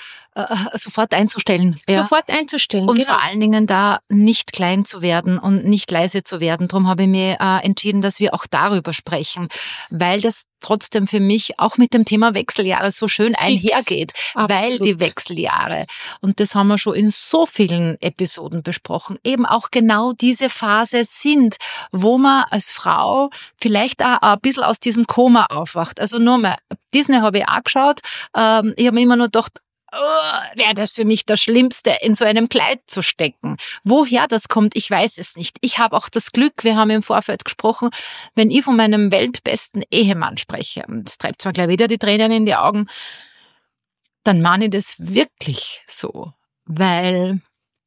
sofort einzustellen. Ja. Sofort einzustellen, und genau. Vor allen Dingen da nicht klein zu werden und nicht leise zu werden. Darum habe ich mir entschieden, dass wir auch darüber sprechen, weil das trotzdem für mich auch mit dem Thema Wechseljahre so schön einhergeht. Absolut. Weil die Wechseljahre, und das haben wir schon in so vielen Episoden besprochen, eben auch genau diese Phase sind, wo man als Frau vielleicht auch ein bisschen aus diesem Koma aufwacht. Also nur mal, Disney habe ich auch geschaut. Ich habe mir immer nur gedacht, wäre das für mich das Schlimmste, in so einem Kleid zu stecken. Woher das kommt, ich weiß es nicht. Ich habe auch das Glück, wir haben im Vorfeld gesprochen, wenn ich von meinem weltbesten Ehemann spreche, und es treibt zwar gleich wieder die Tränen in die Augen, dann meine ich das wirklich so, weil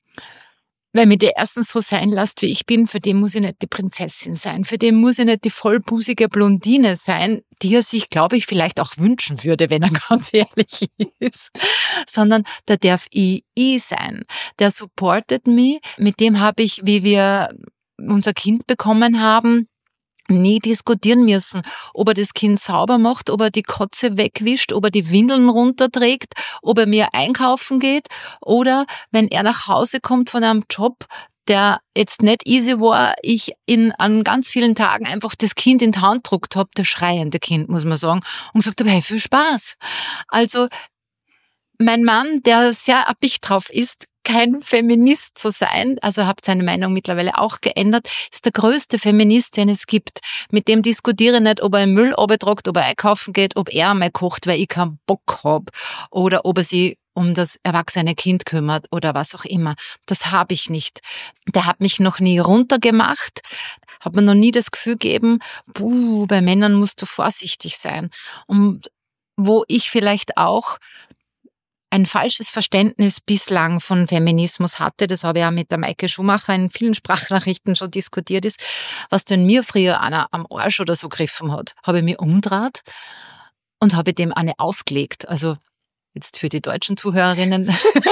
mich der erstens so sein lässt, wie ich bin, für den muss ich nicht die Prinzessin sein, für den muss ich nicht die vollbusige Blondine sein, die er sich, glaube ich, vielleicht auch wünschen würde, wenn er ganz ehrlich ist, sondern da darf ich sein. Der supportet mich, mit dem habe ich, wie wir unser Kind bekommen haben, nie diskutieren müssen, ob er das Kind sauber macht, ob er die Kotze wegwischt, ob er die Windeln runterträgt, ob er mir einkaufen geht oder wenn er nach Hause kommt von einem Job, der jetzt nicht easy war, ich an ganz vielen Tagen einfach das Kind in die Hand gedrückt habe, das schreiende Kind, muss man sagen, und gesagt habe, hey, viel Spaß. Also mein Mann, der sehr erpicht drauf ist, kein Feminist zu sein, also hat seine Meinung mittlerweile auch geändert, ist der größte Feminist, den es gibt. Mit dem diskutiere ich nicht, ob er den Müll runtertragt, ob er einkaufen geht, ob er einmal kocht, weil ich keinen Bock hab, oder ob er sich um das erwachsene Kind kümmert oder was auch immer. Das habe ich nicht. Der hat mich noch nie runtergemacht, hat mir noch nie das Gefühl gegeben, bei Männern musst du vorsichtig sein. Und wo ich vielleicht auch ein falsches Verständnis bislang von Feminismus hatte, das habe ich auch mit der Maike Schumacher in vielen Sprachnachrichten schon diskutiert, ist, was wenn mir früher einer am Arsch oder so gegriffen hat, habe ich mich umgedreht und habe dem eine aufgelegt. Also jetzt für die deutschen Zuhörerinnen,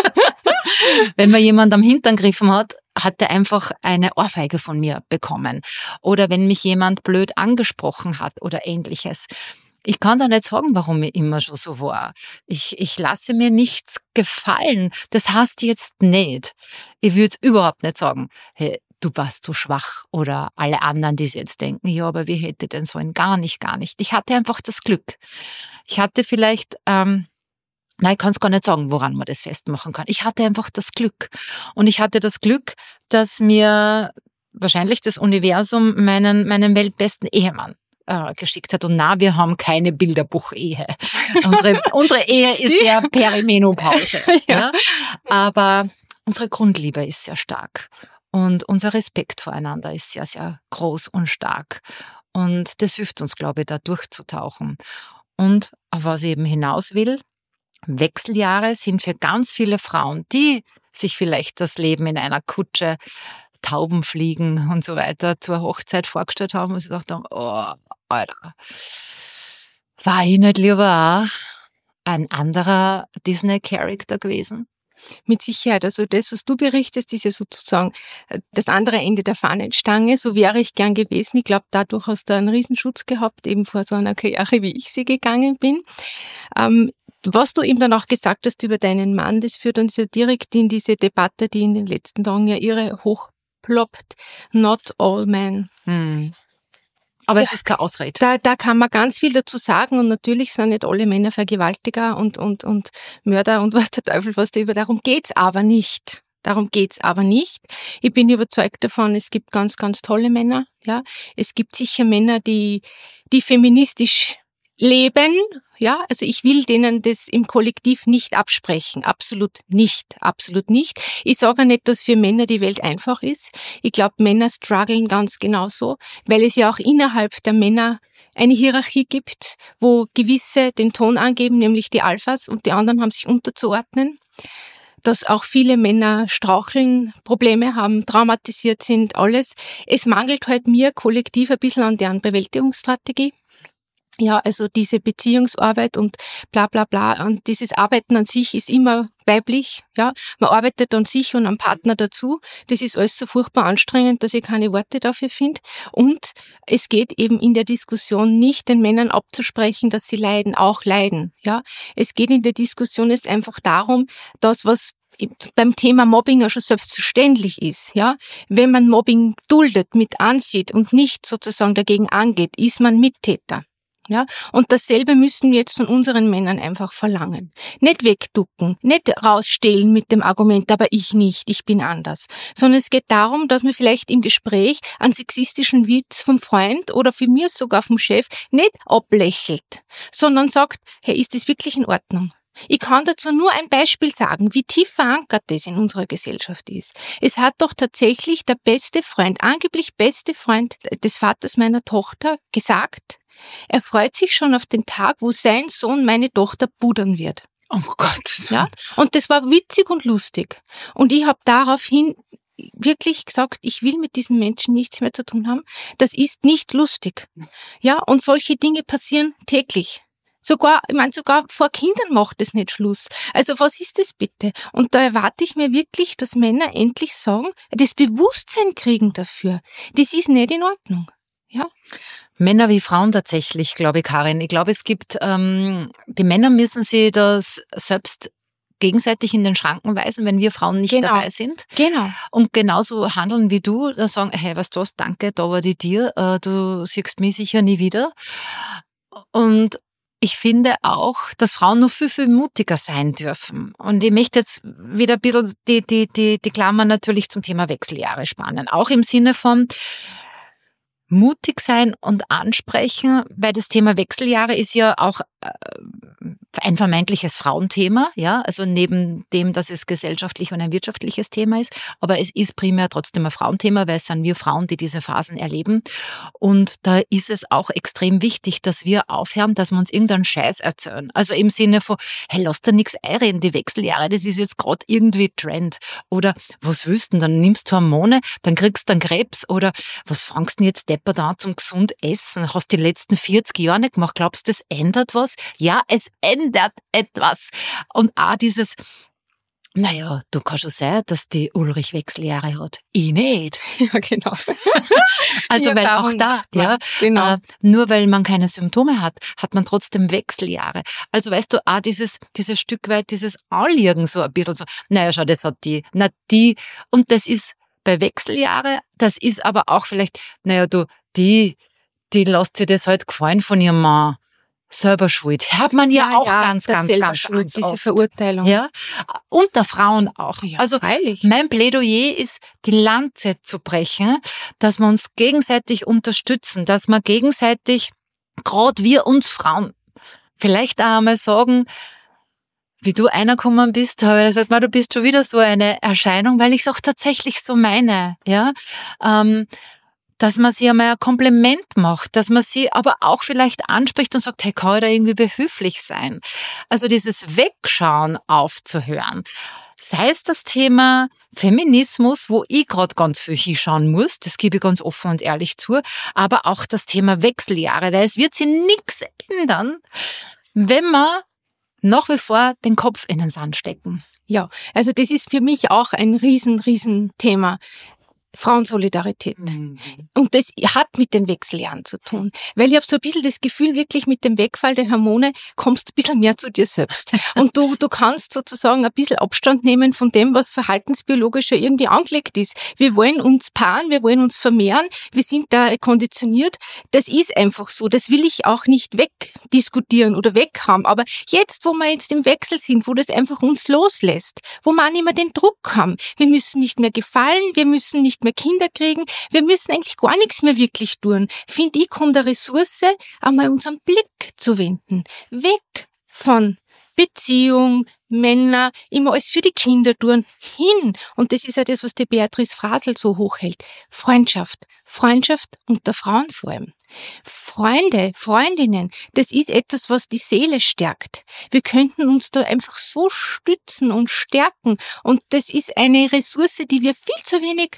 wenn mir jemand am Hintern gegriffen hat, hat er einfach eine Ohrfeige von mir bekommen. Oder wenn mich jemand blöd angesprochen hat oder Ähnliches. Ich kann da nicht sagen, warum ich immer schon so war. Ich lasse mir nichts gefallen. Das heißt jetzt nicht. Ich würde es überhaupt nicht sagen, hey, du warst so schwach oder alle anderen, die jetzt denken, ja, aber wie hätte denn sollen? Gar nicht. Ich hatte einfach das Glück. Ich hatte vielleicht, ich kann es gar nicht sagen, woran man das festmachen kann. Ich hatte einfach das Glück. Und ich hatte das Glück, dass mir wahrscheinlich das Universum meinen weltbesten Ehemann geschickt hat. Und wir haben keine Bilderbuch-Ehe. Unsere Ehe ist sehr Perimenopause. Ja. Aber unsere Grundliebe ist sehr stark. Und unser Respekt voreinander ist sehr, sehr groß und stark. Und das hilft uns, glaube ich, da durchzutauchen. Und auf was ich eben hinaus will, Wechseljahre sind für ganz viele Frauen, die sich vielleicht das Leben in einer Kutsche, Tauben fliegen und so weiter zur Hochzeit vorgestellt haben und sie dachten, oh, Alter, war ich nicht lieber auch ein anderer Disney-Charakter gewesen? Mit Sicherheit. Also das, was du berichtest, ist ja sozusagen das andere Ende der Fahnenstange. So wäre ich gern gewesen. Ich glaube, dadurch hast du einen Riesenschutz gehabt, eben vor so einer Karriere, wie ich sie gegangen bin. Was du eben dann auch gesagt hast über deinen Mann, das führt uns ja direkt in diese Debatte, die in den letzten Tagen ja irre hochploppt. Not all men. Aber es ist keine Ausrede. Da kann man ganz viel dazu sagen und natürlich sind nicht alle Männer Vergewaltiger und Mörder und was der Teufel was da über. Darum geht's aber nicht. Ich bin überzeugt davon, es gibt ganz, ganz tolle Männer. Ja, es gibt sicher Männer, die feministisch leben. Ja, also ich will denen das im Kollektiv nicht absprechen. Absolut nicht. Ich sage nicht, dass für Männer die Welt einfach ist. Ich glaube, Männer strugglen ganz genauso, weil es ja auch innerhalb der Männer eine Hierarchie gibt, wo gewisse den Ton angeben, nämlich die Alphas, und die anderen haben sich unterzuordnen. Dass auch viele Männer straucheln, Probleme haben, traumatisiert sind, alles. Es mangelt halt mir kollektiv ein bisschen an deren Bewältigungsstrategie. Ja, also diese Beziehungsarbeit und bla bla bla, und dieses Arbeiten an sich ist immer weiblich, ja. Man arbeitet an sich und am Partner dazu. Das ist alles so furchtbar anstrengend, dass ich keine Worte dafür finde. Und es geht eben in der Diskussion nicht, den Männern abzusprechen, dass sie auch leiden, ja. Es geht in der Diskussion jetzt einfach darum, dass was beim Thema Mobbing ja schon selbstverständlich ist, ja. Wenn man Mobbing duldet, mit ansieht und nicht sozusagen dagegen angeht, ist man Mittäter. Ja, und dasselbe müssen wir jetzt von unseren Männern einfach verlangen. Nicht wegducken, nicht rausstehlen mit dem Argument, aber ich nicht, ich bin anders. Sondern es geht darum, dass man vielleicht im Gespräch einen sexistischen Witz vom Freund oder für mich sogar vom Chef nicht ablächelt, sondern sagt, hey, ist das wirklich in Ordnung? Ich kann dazu nur ein Beispiel sagen, wie tief verankert das in unserer Gesellschaft ist. Es hat doch tatsächlich der angeblich beste Freund des Vaters meiner Tochter gesagt, er freut sich schon auf den Tag, wo sein Sohn meine Tochter pudern wird. Oh Gott. Ja? Und das war witzig und lustig. Und ich habe daraufhin wirklich gesagt, ich will mit diesen Menschen nichts mehr zu tun haben. Das ist nicht lustig. Ja, und solche Dinge passieren täglich. Sogar vor Kindern macht es nicht Schluss. Also was ist das bitte? Und da erwarte ich mir wirklich, dass Männer endlich sagen, das Bewusstsein kriegen dafür. Das ist nicht in Ordnung. Ja. Männer wie Frauen tatsächlich, glaube ich, Karin. Ich glaube, es gibt, die Männer müssen sie das selbst gegenseitig in den Schranken weisen, wenn wir Frauen nicht dabei sind. Genau. Und genauso handeln wie du, da sagen, hey, weißt du was, danke, da war die dir, du siehst mich sicher nie wieder. Und ich finde auch, dass Frauen noch viel, viel mutiger sein dürfen. Und ich möchte jetzt wieder ein bisschen die Klammer natürlich zum Thema Wechseljahre spannen. Auch im Sinne von mutig sein und ansprechen, weil das Thema Wechseljahre ist ja auch ein vermeintliches Frauenthema, ja, also neben dem, dass es gesellschaftlich und ein wirtschaftliches Thema ist, aber es ist primär trotzdem ein Frauenthema, weil es sind wir Frauen, die diese Phasen erleben, und da ist es auch extrem wichtig, dass wir aufhören, dass wir uns irgendeinen Scheiß erzählen, also im Sinne von, hey, lass dir nichts einreden, die Wechseljahre, das ist jetzt gerade irgendwie Trend, oder was willst du denn, dann nimmst du Hormone, dann kriegst du einen Krebs, oder was fangst du denn jetzt deppert an zum gesund essen, hast die letzten 40 Jahre nicht gemacht, glaubst du, das ändert was? Ja, es ändert etwas. Und auch dieses, naja, du kannst schon sein, dass die Ulrich Wechseljahre hat. Ich nicht. Ja, genau. Also, weil auch da, ja, genau. Nur weil man keine Symptome hat, hat man trotzdem Wechseljahre. Also, weißt du, auch dieses Stück weit, dieses Anliegen so ein bisschen so, naja, schau, das hat die, und das ist bei Wechseljahre, das ist aber auch vielleicht, naja, die lässt sich das halt gefallen von ihrem Mann. Selber schuld. Hört man ja auch ganz schuld, diese oft. Verurteilung. Ja, unter Frauen auch. Ja, also freilich. Mein Plädoyer ist, die Lanze zu brechen, dass wir uns gegenseitig unterstützen, dass wir gegenseitig, gerade wir uns Frauen, vielleicht auch einmal sagen, wie du reingekommen bist, habe ich gesagt, du bist schon wieder so eine Erscheinung, weil ich es auch tatsächlich so meine, ja. Dass man sie einmal ein Kompliment macht, dass man sie aber auch vielleicht anspricht und sagt, hey, kann ich da irgendwie behilflich sein? Also dieses Wegschauen aufzuhören. Sei es das Thema Feminismus, wo ich gerade ganz viel hinschauen muss, das gebe ich ganz offen und ehrlich zu, aber auch das Thema Wechseljahre, weil es wird sich nichts ändern, wenn wir nach wie vor den Kopf in den Sand stecken. Ja, also das ist für mich auch ein riesen Thema. Frauensolidarität. Mhm. Und das hat mit den Wechseljahren zu tun. Weil ich habe so ein bisschen das Gefühl, wirklich mit dem Wegfall der Hormone kommst du ein bisschen mehr zu dir selbst. Und du kannst sozusagen ein bisschen Abstand nehmen von dem, was verhaltensbiologisch schon irgendwie angelegt ist. Wir wollen uns paaren, wir wollen uns vermehren, wir sind da konditioniert. Das ist einfach so. Das will ich auch nicht wegdiskutieren oder weghaben. Aber jetzt, wo wir jetzt im Wechsel sind, wo das einfach uns loslässt, wo wir auch nicht mehr den Druck haben, wir müssen nicht mehr gefallen, wir müssen nicht mehr Kinder kriegen, wir müssen eigentlich gar nichts mehr wirklich tun. Finde ich, kommt eine Ressource, einmal unseren Blick zu wenden. Weg von Beziehung, Männer, immer alles für die Kinder tun, hin. Und das ist ja das, was die Beatrice Frasel so hochhält. Freundschaft. Freundschaft unter Frauen vor allem. Freunde, Freundinnen, das ist etwas, was die Seele stärkt. Wir könnten uns da einfach so stützen und stärken. Und das ist eine Ressource, die wir viel zu wenig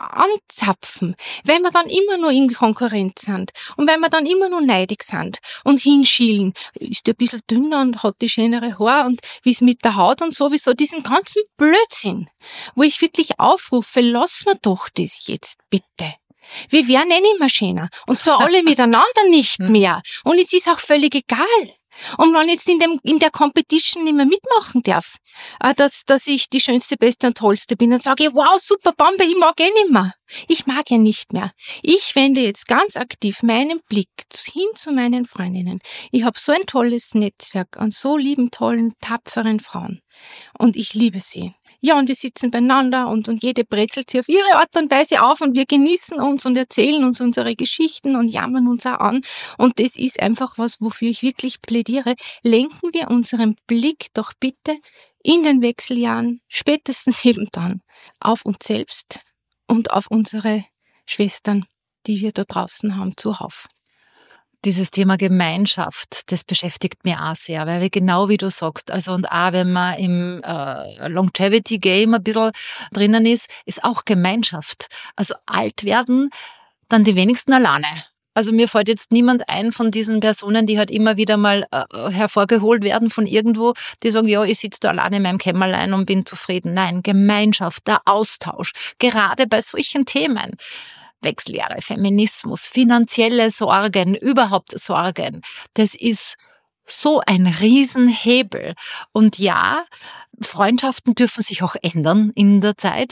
anzapfen, weil wir dann immer nur in Konkurrenz sind und weil wir dann immer nur neidig sind und hinschielen. Ist der ein bisschen dünner und hat die schönere Haare und wie es mit der Haut und sowieso, diesen ganzen Blödsinn, wo ich wirklich aufrufe, lass mir doch das jetzt bitte. Wir werden eh nicht mehr schöner und zwar alle miteinander nicht mehr und es ist auch völlig egal. Und wenn ich jetzt in der Competition nicht mehr mitmachen darf, dass ich die schönste, beste und tollste bin, dann sage ich, wow, super Bombe, ich mag eh nicht mehr. Ich mag ja nicht mehr. Ich wende jetzt ganz aktiv meinen Blick hin zu meinen Freundinnen. Ich habe so ein tolles Netzwerk an so lieben, tollen, tapferen Frauen. Und ich liebe sie. Ja, und wir sitzen beieinander und jede brezelt sie auf ihre Art und Weise auf und wir genießen uns und erzählen uns unsere Geschichten und jammern uns auch an. Und das ist einfach was, wofür ich wirklich plädiere. Lenken wir unseren Blick doch bitte in den Wechseljahren, spätestens eben dann, auf uns selbst und auf unsere Schwestern, die wir da draußen haben, zuhauf. Dieses Thema Gemeinschaft, das beschäftigt mich auch sehr, weil genau wie du sagst, also und auch wenn man im Longevity-Game ein bisschen drinnen ist auch Gemeinschaft. Also alt werden, dann die wenigsten alleine. Also mir fällt jetzt niemand ein von diesen Personen, die halt immer wieder mal hervorgeholt werden von irgendwo, die sagen, ja, ich sitze da alleine in meinem Kämmerlein und bin zufrieden. Nein, Gemeinschaft, der Austausch, gerade bei solchen Themen. Wechseljahre, Feminismus, finanzielle Sorgen, überhaupt Sorgen. Das ist so ein Riesenhebel. Und ja, Freundschaften dürfen sich auch ändern in der Zeit.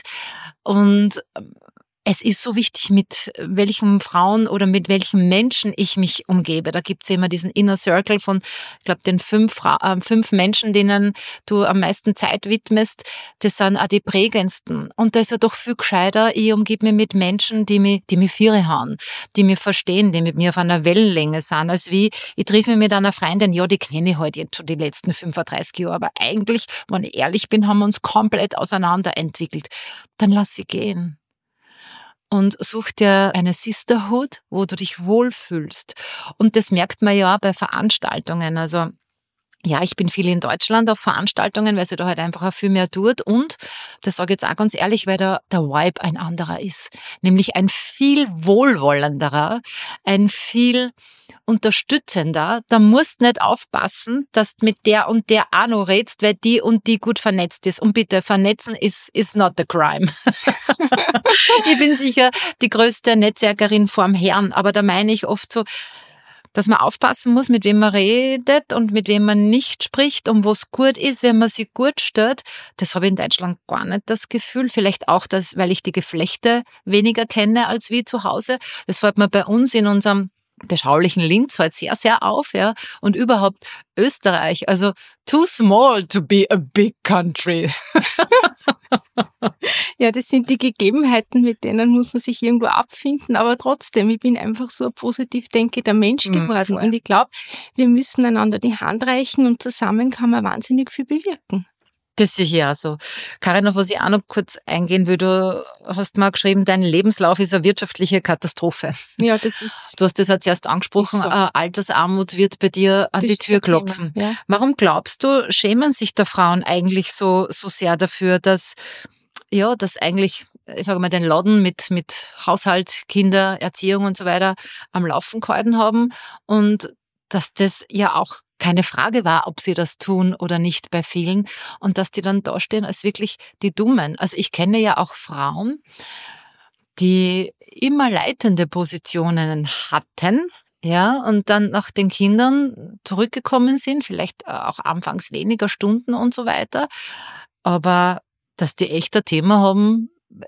Und es ist so wichtig, mit welchen Frauen oder mit welchen Menschen ich mich umgebe. Da gibt's immer diesen Inner Circle von, ich glaube, den 5 Menschen, denen du am meisten Zeit widmest. Das sind auch die prägendsten. Und da ist ja doch viel gescheiter, ich umgebe mich mit Menschen, die mich Viere haben, die mich verstehen, die mit mir auf einer Wellenlänge sind. Als wie, ich treffe mich mit einer Freundin, ja, die kenne ich halt jetzt schon die letzten 35 Jahre, aber eigentlich, wenn ich ehrlich bin, haben wir uns komplett auseinanderentwickelt. Dann lass sie gehen. Und such dir eine Sisterhood, wo du dich wohlfühlst. Und das merkt man ja auch bei Veranstaltungen. Also ja, ich bin viel in Deutschland auf Veranstaltungen, weil sie da halt einfach auch viel mehr tut. Und das sage ich jetzt auch ganz ehrlich, weil der Vibe ein anderer ist. Nämlich ein viel wohlwollenderer, ein viel unterstützender. Da musst nicht aufpassen, dass du mit der und der auch noch redst, weil die und die gut vernetzt ist. Und bitte, vernetzen is not a crime. Ich bin sicher die größte Netzwerkerin vorm Herrn, aber da meine ich oft so, dass man aufpassen muss, mit wem man redet und mit wem man nicht spricht und was gut ist, wenn man sich gut stört. Das habe ich in Deutschland gar nicht das Gefühl. Vielleicht auch, weil ich die Geflechte weniger kenne als wie zu Hause. Das fällt mir bei uns in unserem beschaulichen Linz halt sehr, sehr auf, ja. Und überhaupt Österreich, also too small to be a big country. Ja, das sind die Gegebenheiten, mit denen muss man sich irgendwo abfinden, aber trotzdem, ich bin einfach so ein positiv denkender Mensch geworden und ich glaube, wir müssen einander die Hand reichen und zusammen kann man wahnsinnig viel bewirken. Das sehe ich ja so. Karin, auf was ich auch noch kurz eingehen will, du hast mal geschrieben, dein Lebenslauf ist eine wirtschaftliche Katastrophe. Ja, das ist... Du hast das ja zuerst angesprochen, so. Altersarmut wird bei dir an die Tür klopfen. Ja. Warum glaubst du, schämen sich da Frauen eigentlich so sehr dafür, dass eigentlich, ich sage mal, den Laden mit Haushalt, Kinder, Erziehung und so weiter am Laufen gehalten haben und dass das ja auch keine Frage war, ob sie das tun oder nicht bei vielen und dass die dann dastehen als wirklich die Dummen. Also ich kenne ja auch Frauen, die immer leitende Positionen hatten, ja, und dann nach den Kindern zurückgekommen sind, vielleicht auch anfangs weniger Stunden und so weiter, aber dass die echt ein Thema haben,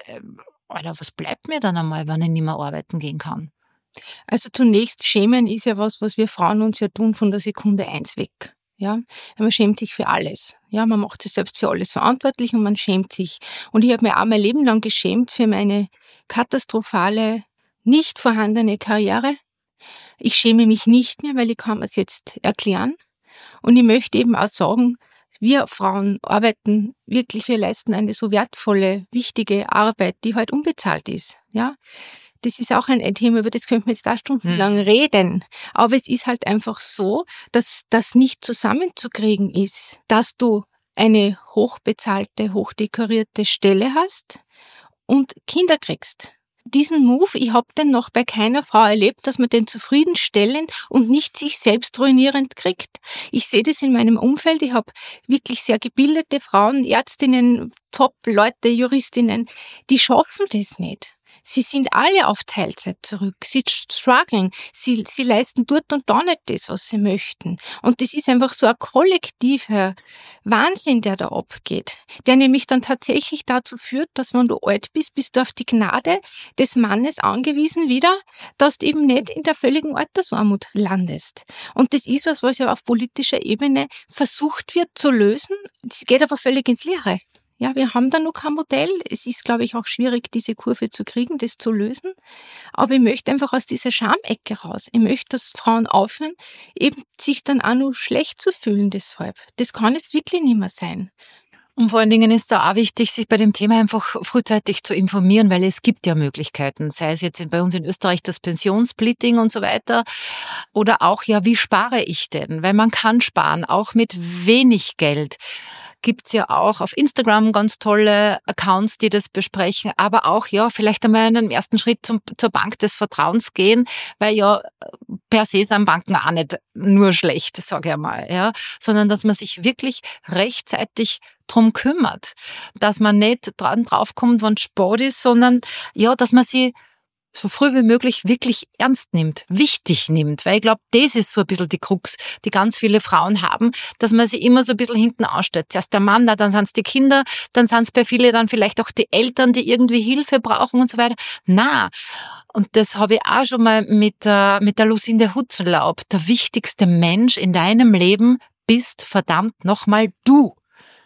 Alter, was bleibt mir dann einmal, wenn ich nicht mehr arbeiten gehen kann? Also zunächst, Schämen ist ja was wir Frauen uns ja tun von der Sekunde 1 weg. Ja, man schämt sich für alles. Ja, man macht sich selbst für alles verantwortlich und man schämt sich. Und ich habe mir auch mein Leben lang geschämt für meine katastrophale, nicht vorhandene Karriere. Ich schäme mich nicht mehr, weil ich kann es jetzt erklären. Und ich möchte eben auch sagen, wir Frauen arbeiten wirklich, wir leisten eine so wertvolle, wichtige Arbeit, die halt unbezahlt ist. Ja, das ist auch ein Thema, über das könnte man jetzt da stundenlang reden. Aber es ist halt einfach so, dass das nicht zusammenzukriegen ist, dass du eine hochbezahlte, hochdekorierte Stelle hast und Kinder kriegst. Diesen Move, ich habe den noch bei keiner Frau erlebt, dass man den zufriedenstellend und nicht sich selbst ruinierend kriegt. Ich sehe das in meinem Umfeld. Ich habe wirklich sehr gebildete Frauen, Ärztinnen, Top-Leute, Juristinnen, die schaffen das nicht. Sie sind alle auf Teilzeit zurück. Sie strugglen. Sie leisten dort und da nicht das, was sie möchten. Und das ist einfach so ein kollektiver Wahnsinn, der da abgeht, der nämlich dann tatsächlich dazu führt, dass wenn du alt bist du auf die Gnade des Mannes angewiesen wieder, dass du eben nicht in der völligen Altersarmut landest. Und das ist was ja auf politischer Ebene versucht wird zu lösen. Das geht aber völlig ins Leere. Ja, wir haben da noch kein Modell. Es ist, glaube ich, auch schwierig, diese Kurve zu kriegen, das zu lösen. Aber ich möchte einfach aus dieser Schamecke raus. Ich möchte, dass Frauen aufhören, eben sich dann auch nur schlecht zu fühlen deshalb. Das kann jetzt wirklich nicht mehr sein. Und vor allen Dingen ist da auch wichtig, sich bei dem Thema einfach frühzeitig zu informieren, weil es gibt ja Möglichkeiten, sei es jetzt bei uns in Österreich das Pensionssplitting und so weiter oder auch, ja, wie spare ich denn? Weil man kann sparen, auch mit wenig Geld. Gibt's ja auch auf Instagram ganz tolle Accounts, die das besprechen, aber auch, ja, vielleicht einmal einen ersten Schritt zur Bank des Vertrauens gehen, weil ja per se sind Banken auch nicht nur schlecht, sage ich einmal, ja, sondern dass man sich wirklich rechtzeitig drum kümmert, dass man nicht draufkommt, wenn es Sport ist, sondern ja, dass man sie so früh wie möglich wirklich ernst nimmt, wichtig nimmt, weil ich glaube, das ist so ein bisschen die Krux, die ganz viele Frauen haben, dass man sie immer so ein bisschen hinten ausstellt. Zuerst der Mann, dann sind es die Kinder, dann sind es bei vielen dann vielleicht auch die Eltern, die irgendwie Hilfe brauchen und so weiter. Na, und das habe ich auch schon mal mit der Lucinde Hutzlaub. Der wichtigste Mensch in deinem Leben bist verdammt nochmal du.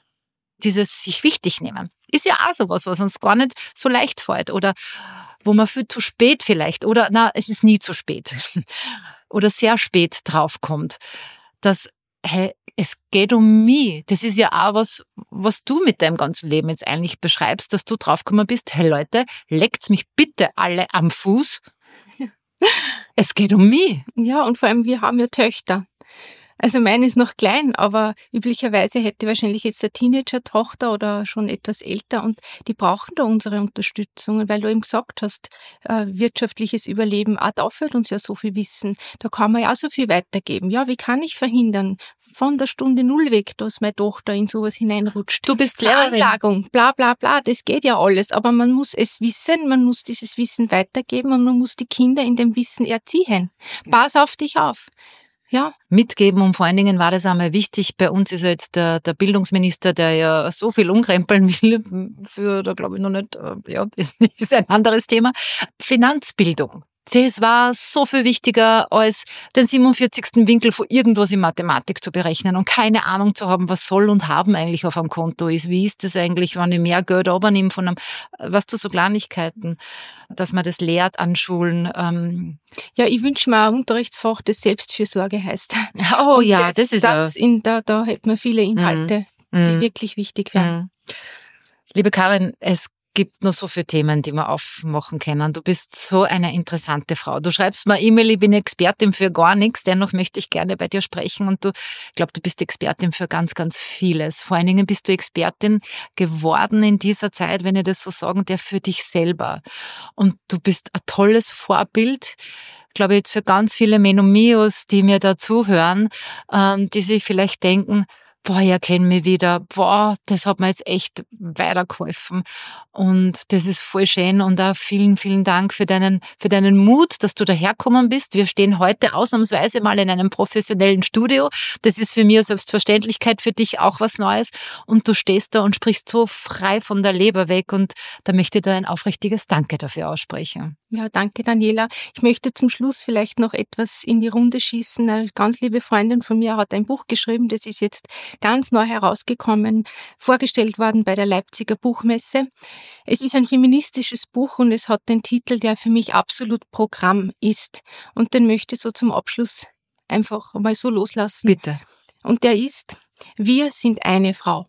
Dieses sich wichtig nehmen ist ja auch sowas, was uns gar nicht so leicht fällt oder wo man viel zu spät vielleicht oder es ist nie zu spät oder sehr spät draufkommt, dass hey, es geht um mich. Das ist ja auch was du mit deinem ganzen Leben jetzt eigentlich beschreibst, dass du draufgekommen bist, hey Leute, leckt's mich bitte alle am Fuß. Es geht um mich. Ja, und vor allem, wir haben ja Töchter. Also meine ist noch klein, aber üblicherweise hätte wahrscheinlich jetzt eine Teenager-Tochter oder schon etwas älter und die brauchen da unsere Unterstützung. Und weil du eben gesagt hast, wirtschaftliches Überleben, auch da fehlt uns ja so viel Wissen. Da kann man ja auch so viel weitergeben. Ja, wie kann ich verhindern, von der Stunde Null weg, dass meine Tochter in sowas hineinrutscht? Du bist Lehrerin. Veranlagung, bla bla bla, das geht ja alles. Aber man muss es wissen, man muss dieses Wissen weitergeben und man muss die Kinder in dem Wissen erziehen. Pass auf dich auf. Ja. Mitgeben und vor allen Dingen war das einmal wichtig. Bei uns ist ja jetzt der Bildungsminister, der ja so viel umkrempeln will, da glaube ich noch nicht, ja, ist ein anderes Thema. Finanzbildung. Das war so viel wichtiger, als den 47. Winkel von irgendwas in Mathematik zu berechnen und keine Ahnung zu haben, was soll und haben eigentlich auf einem Konto ist. Wie ist das eigentlich, wenn ich mehr Geld übernehme von einem, so Kleinigkeiten, dass man das lehrt an Schulen. Ja, ich wünsche mir ein Unterrichtsfach, das Selbstfürsorge heißt. Oh und ja, das ist da hätte man viele Inhalte, die wirklich wichtig wären. Liebe Karin, es gibt noch so viele Themen, die wir aufmachen können. Du bist so eine interessante Frau. Du schreibst mir E-Mail, ich bin Expertin für gar nichts, dennoch möchte ich gerne bei dir sprechen und ich glaube, du bist Expertin für ganz, ganz vieles. Vor allen Dingen bist du Expertin geworden in dieser Zeit, wenn ich das so sagen darf, für dich selber. Und du bist ein tolles Vorbild, glaube ich, für ganz viele Menomios, die mir da zuhören, die sich vielleicht denken, boah, ich erkenne mich wieder, boah, das hat mir jetzt echt weitergeholfen. Und das ist voll schön und auch vielen, vielen Dank für deinen Mut, dass du daherkommen bist. Wir stehen heute ausnahmsweise mal in einem professionellen Studio. Das ist für mich eine Selbstverständlichkeit, für dich auch was Neues. Und du stehst da und sprichst so frei von der Leber weg und da möchte ich dir ein aufrichtiges Danke dafür aussprechen. Ja, danke Daniela. Ich möchte zum Schluss vielleicht noch etwas in die Runde schießen. Eine ganz liebe Freundin von mir hat ein Buch geschrieben, das ist jetzt ganz neu herausgekommen, vorgestellt worden bei der Leipziger Buchmesse. Es ist ein feministisches Buch und es hat den Titel, der für mich absolut Programm ist. Und den möchte ich so zum Abschluss einfach mal so loslassen. Bitte. Und der ist: Wir sind eine Frau.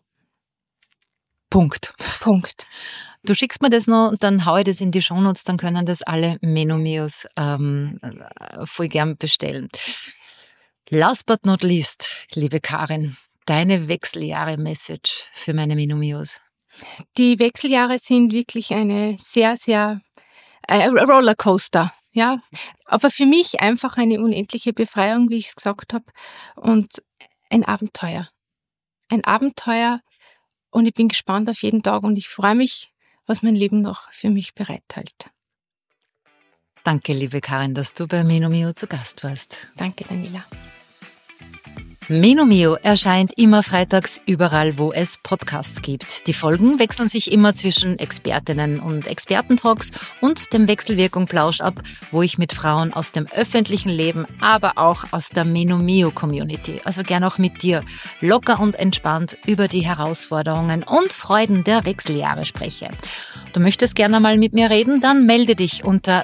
Punkt. Du schickst mir das noch und dann haue ich das in die Shownotes, dann können das alle Menomios voll gern bestellen. Last but not least, liebe Karin, deine Wechseljahre-Message für meine Menomios. Die Wechseljahre sind wirklich eine sehr, sehr Rollercoaster, ja. Aber für mich einfach eine unendliche Befreiung, wie ich es gesagt habe, und ein Abenteuer. Ein Abenteuer und ich bin gespannt auf jeden Tag und ich freue mich, was mein Leben noch für mich bereithält. Danke, liebe Karin, dass du bei Menomio zu Gast warst. Danke, Daniela. Menomio erscheint immer freitags überall, wo es Podcasts gibt. Die Folgen wechseln sich immer zwischen Expertinnen und Expertentalks und dem Wechselwirkung Plausch ab, wo ich mit Frauen aus dem öffentlichen Leben, aber auch aus der Menomio-Community, also gern auch mit dir, locker und entspannt über die Herausforderungen und Freuden der Wechseljahre spreche. Du möchtest gerne mal mit mir reden? Dann melde dich unter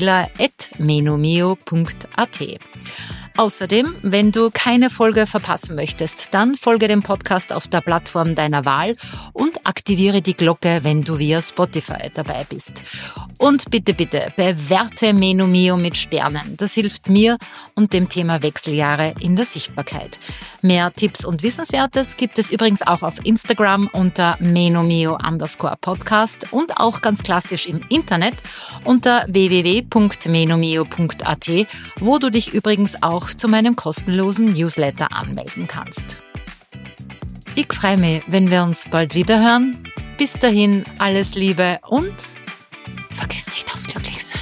daniela@menomio.at. Außerdem, wenn du keine Folge verpassen möchtest, dann folge dem Podcast auf der Plattform deiner Wahl und aktiviere die Glocke, wenn du via Spotify dabei bist. Und bitte, bitte, bewerte Menomio mit Sternen. Das hilft mir und dem Thema Wechseljahre in der Sichtbarkeit. Mehr Tipps und Wissenswertes gibt es übrigens auch auf Instagram unter menomio_podcast und auch ganz klassisch im Internet unter www.menomio.at, wo du dich übrigens auch zu meinem kostenlosen Newsletter anmelden kannst. Ich freue mich, wenn wir uns bald wieder hören. Bis dahin alles Liebe und vergiss nicht aufs Glücklichsein.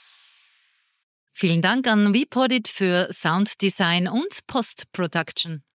Vielen Dank an WePodit für Sounddesign und Post-Production.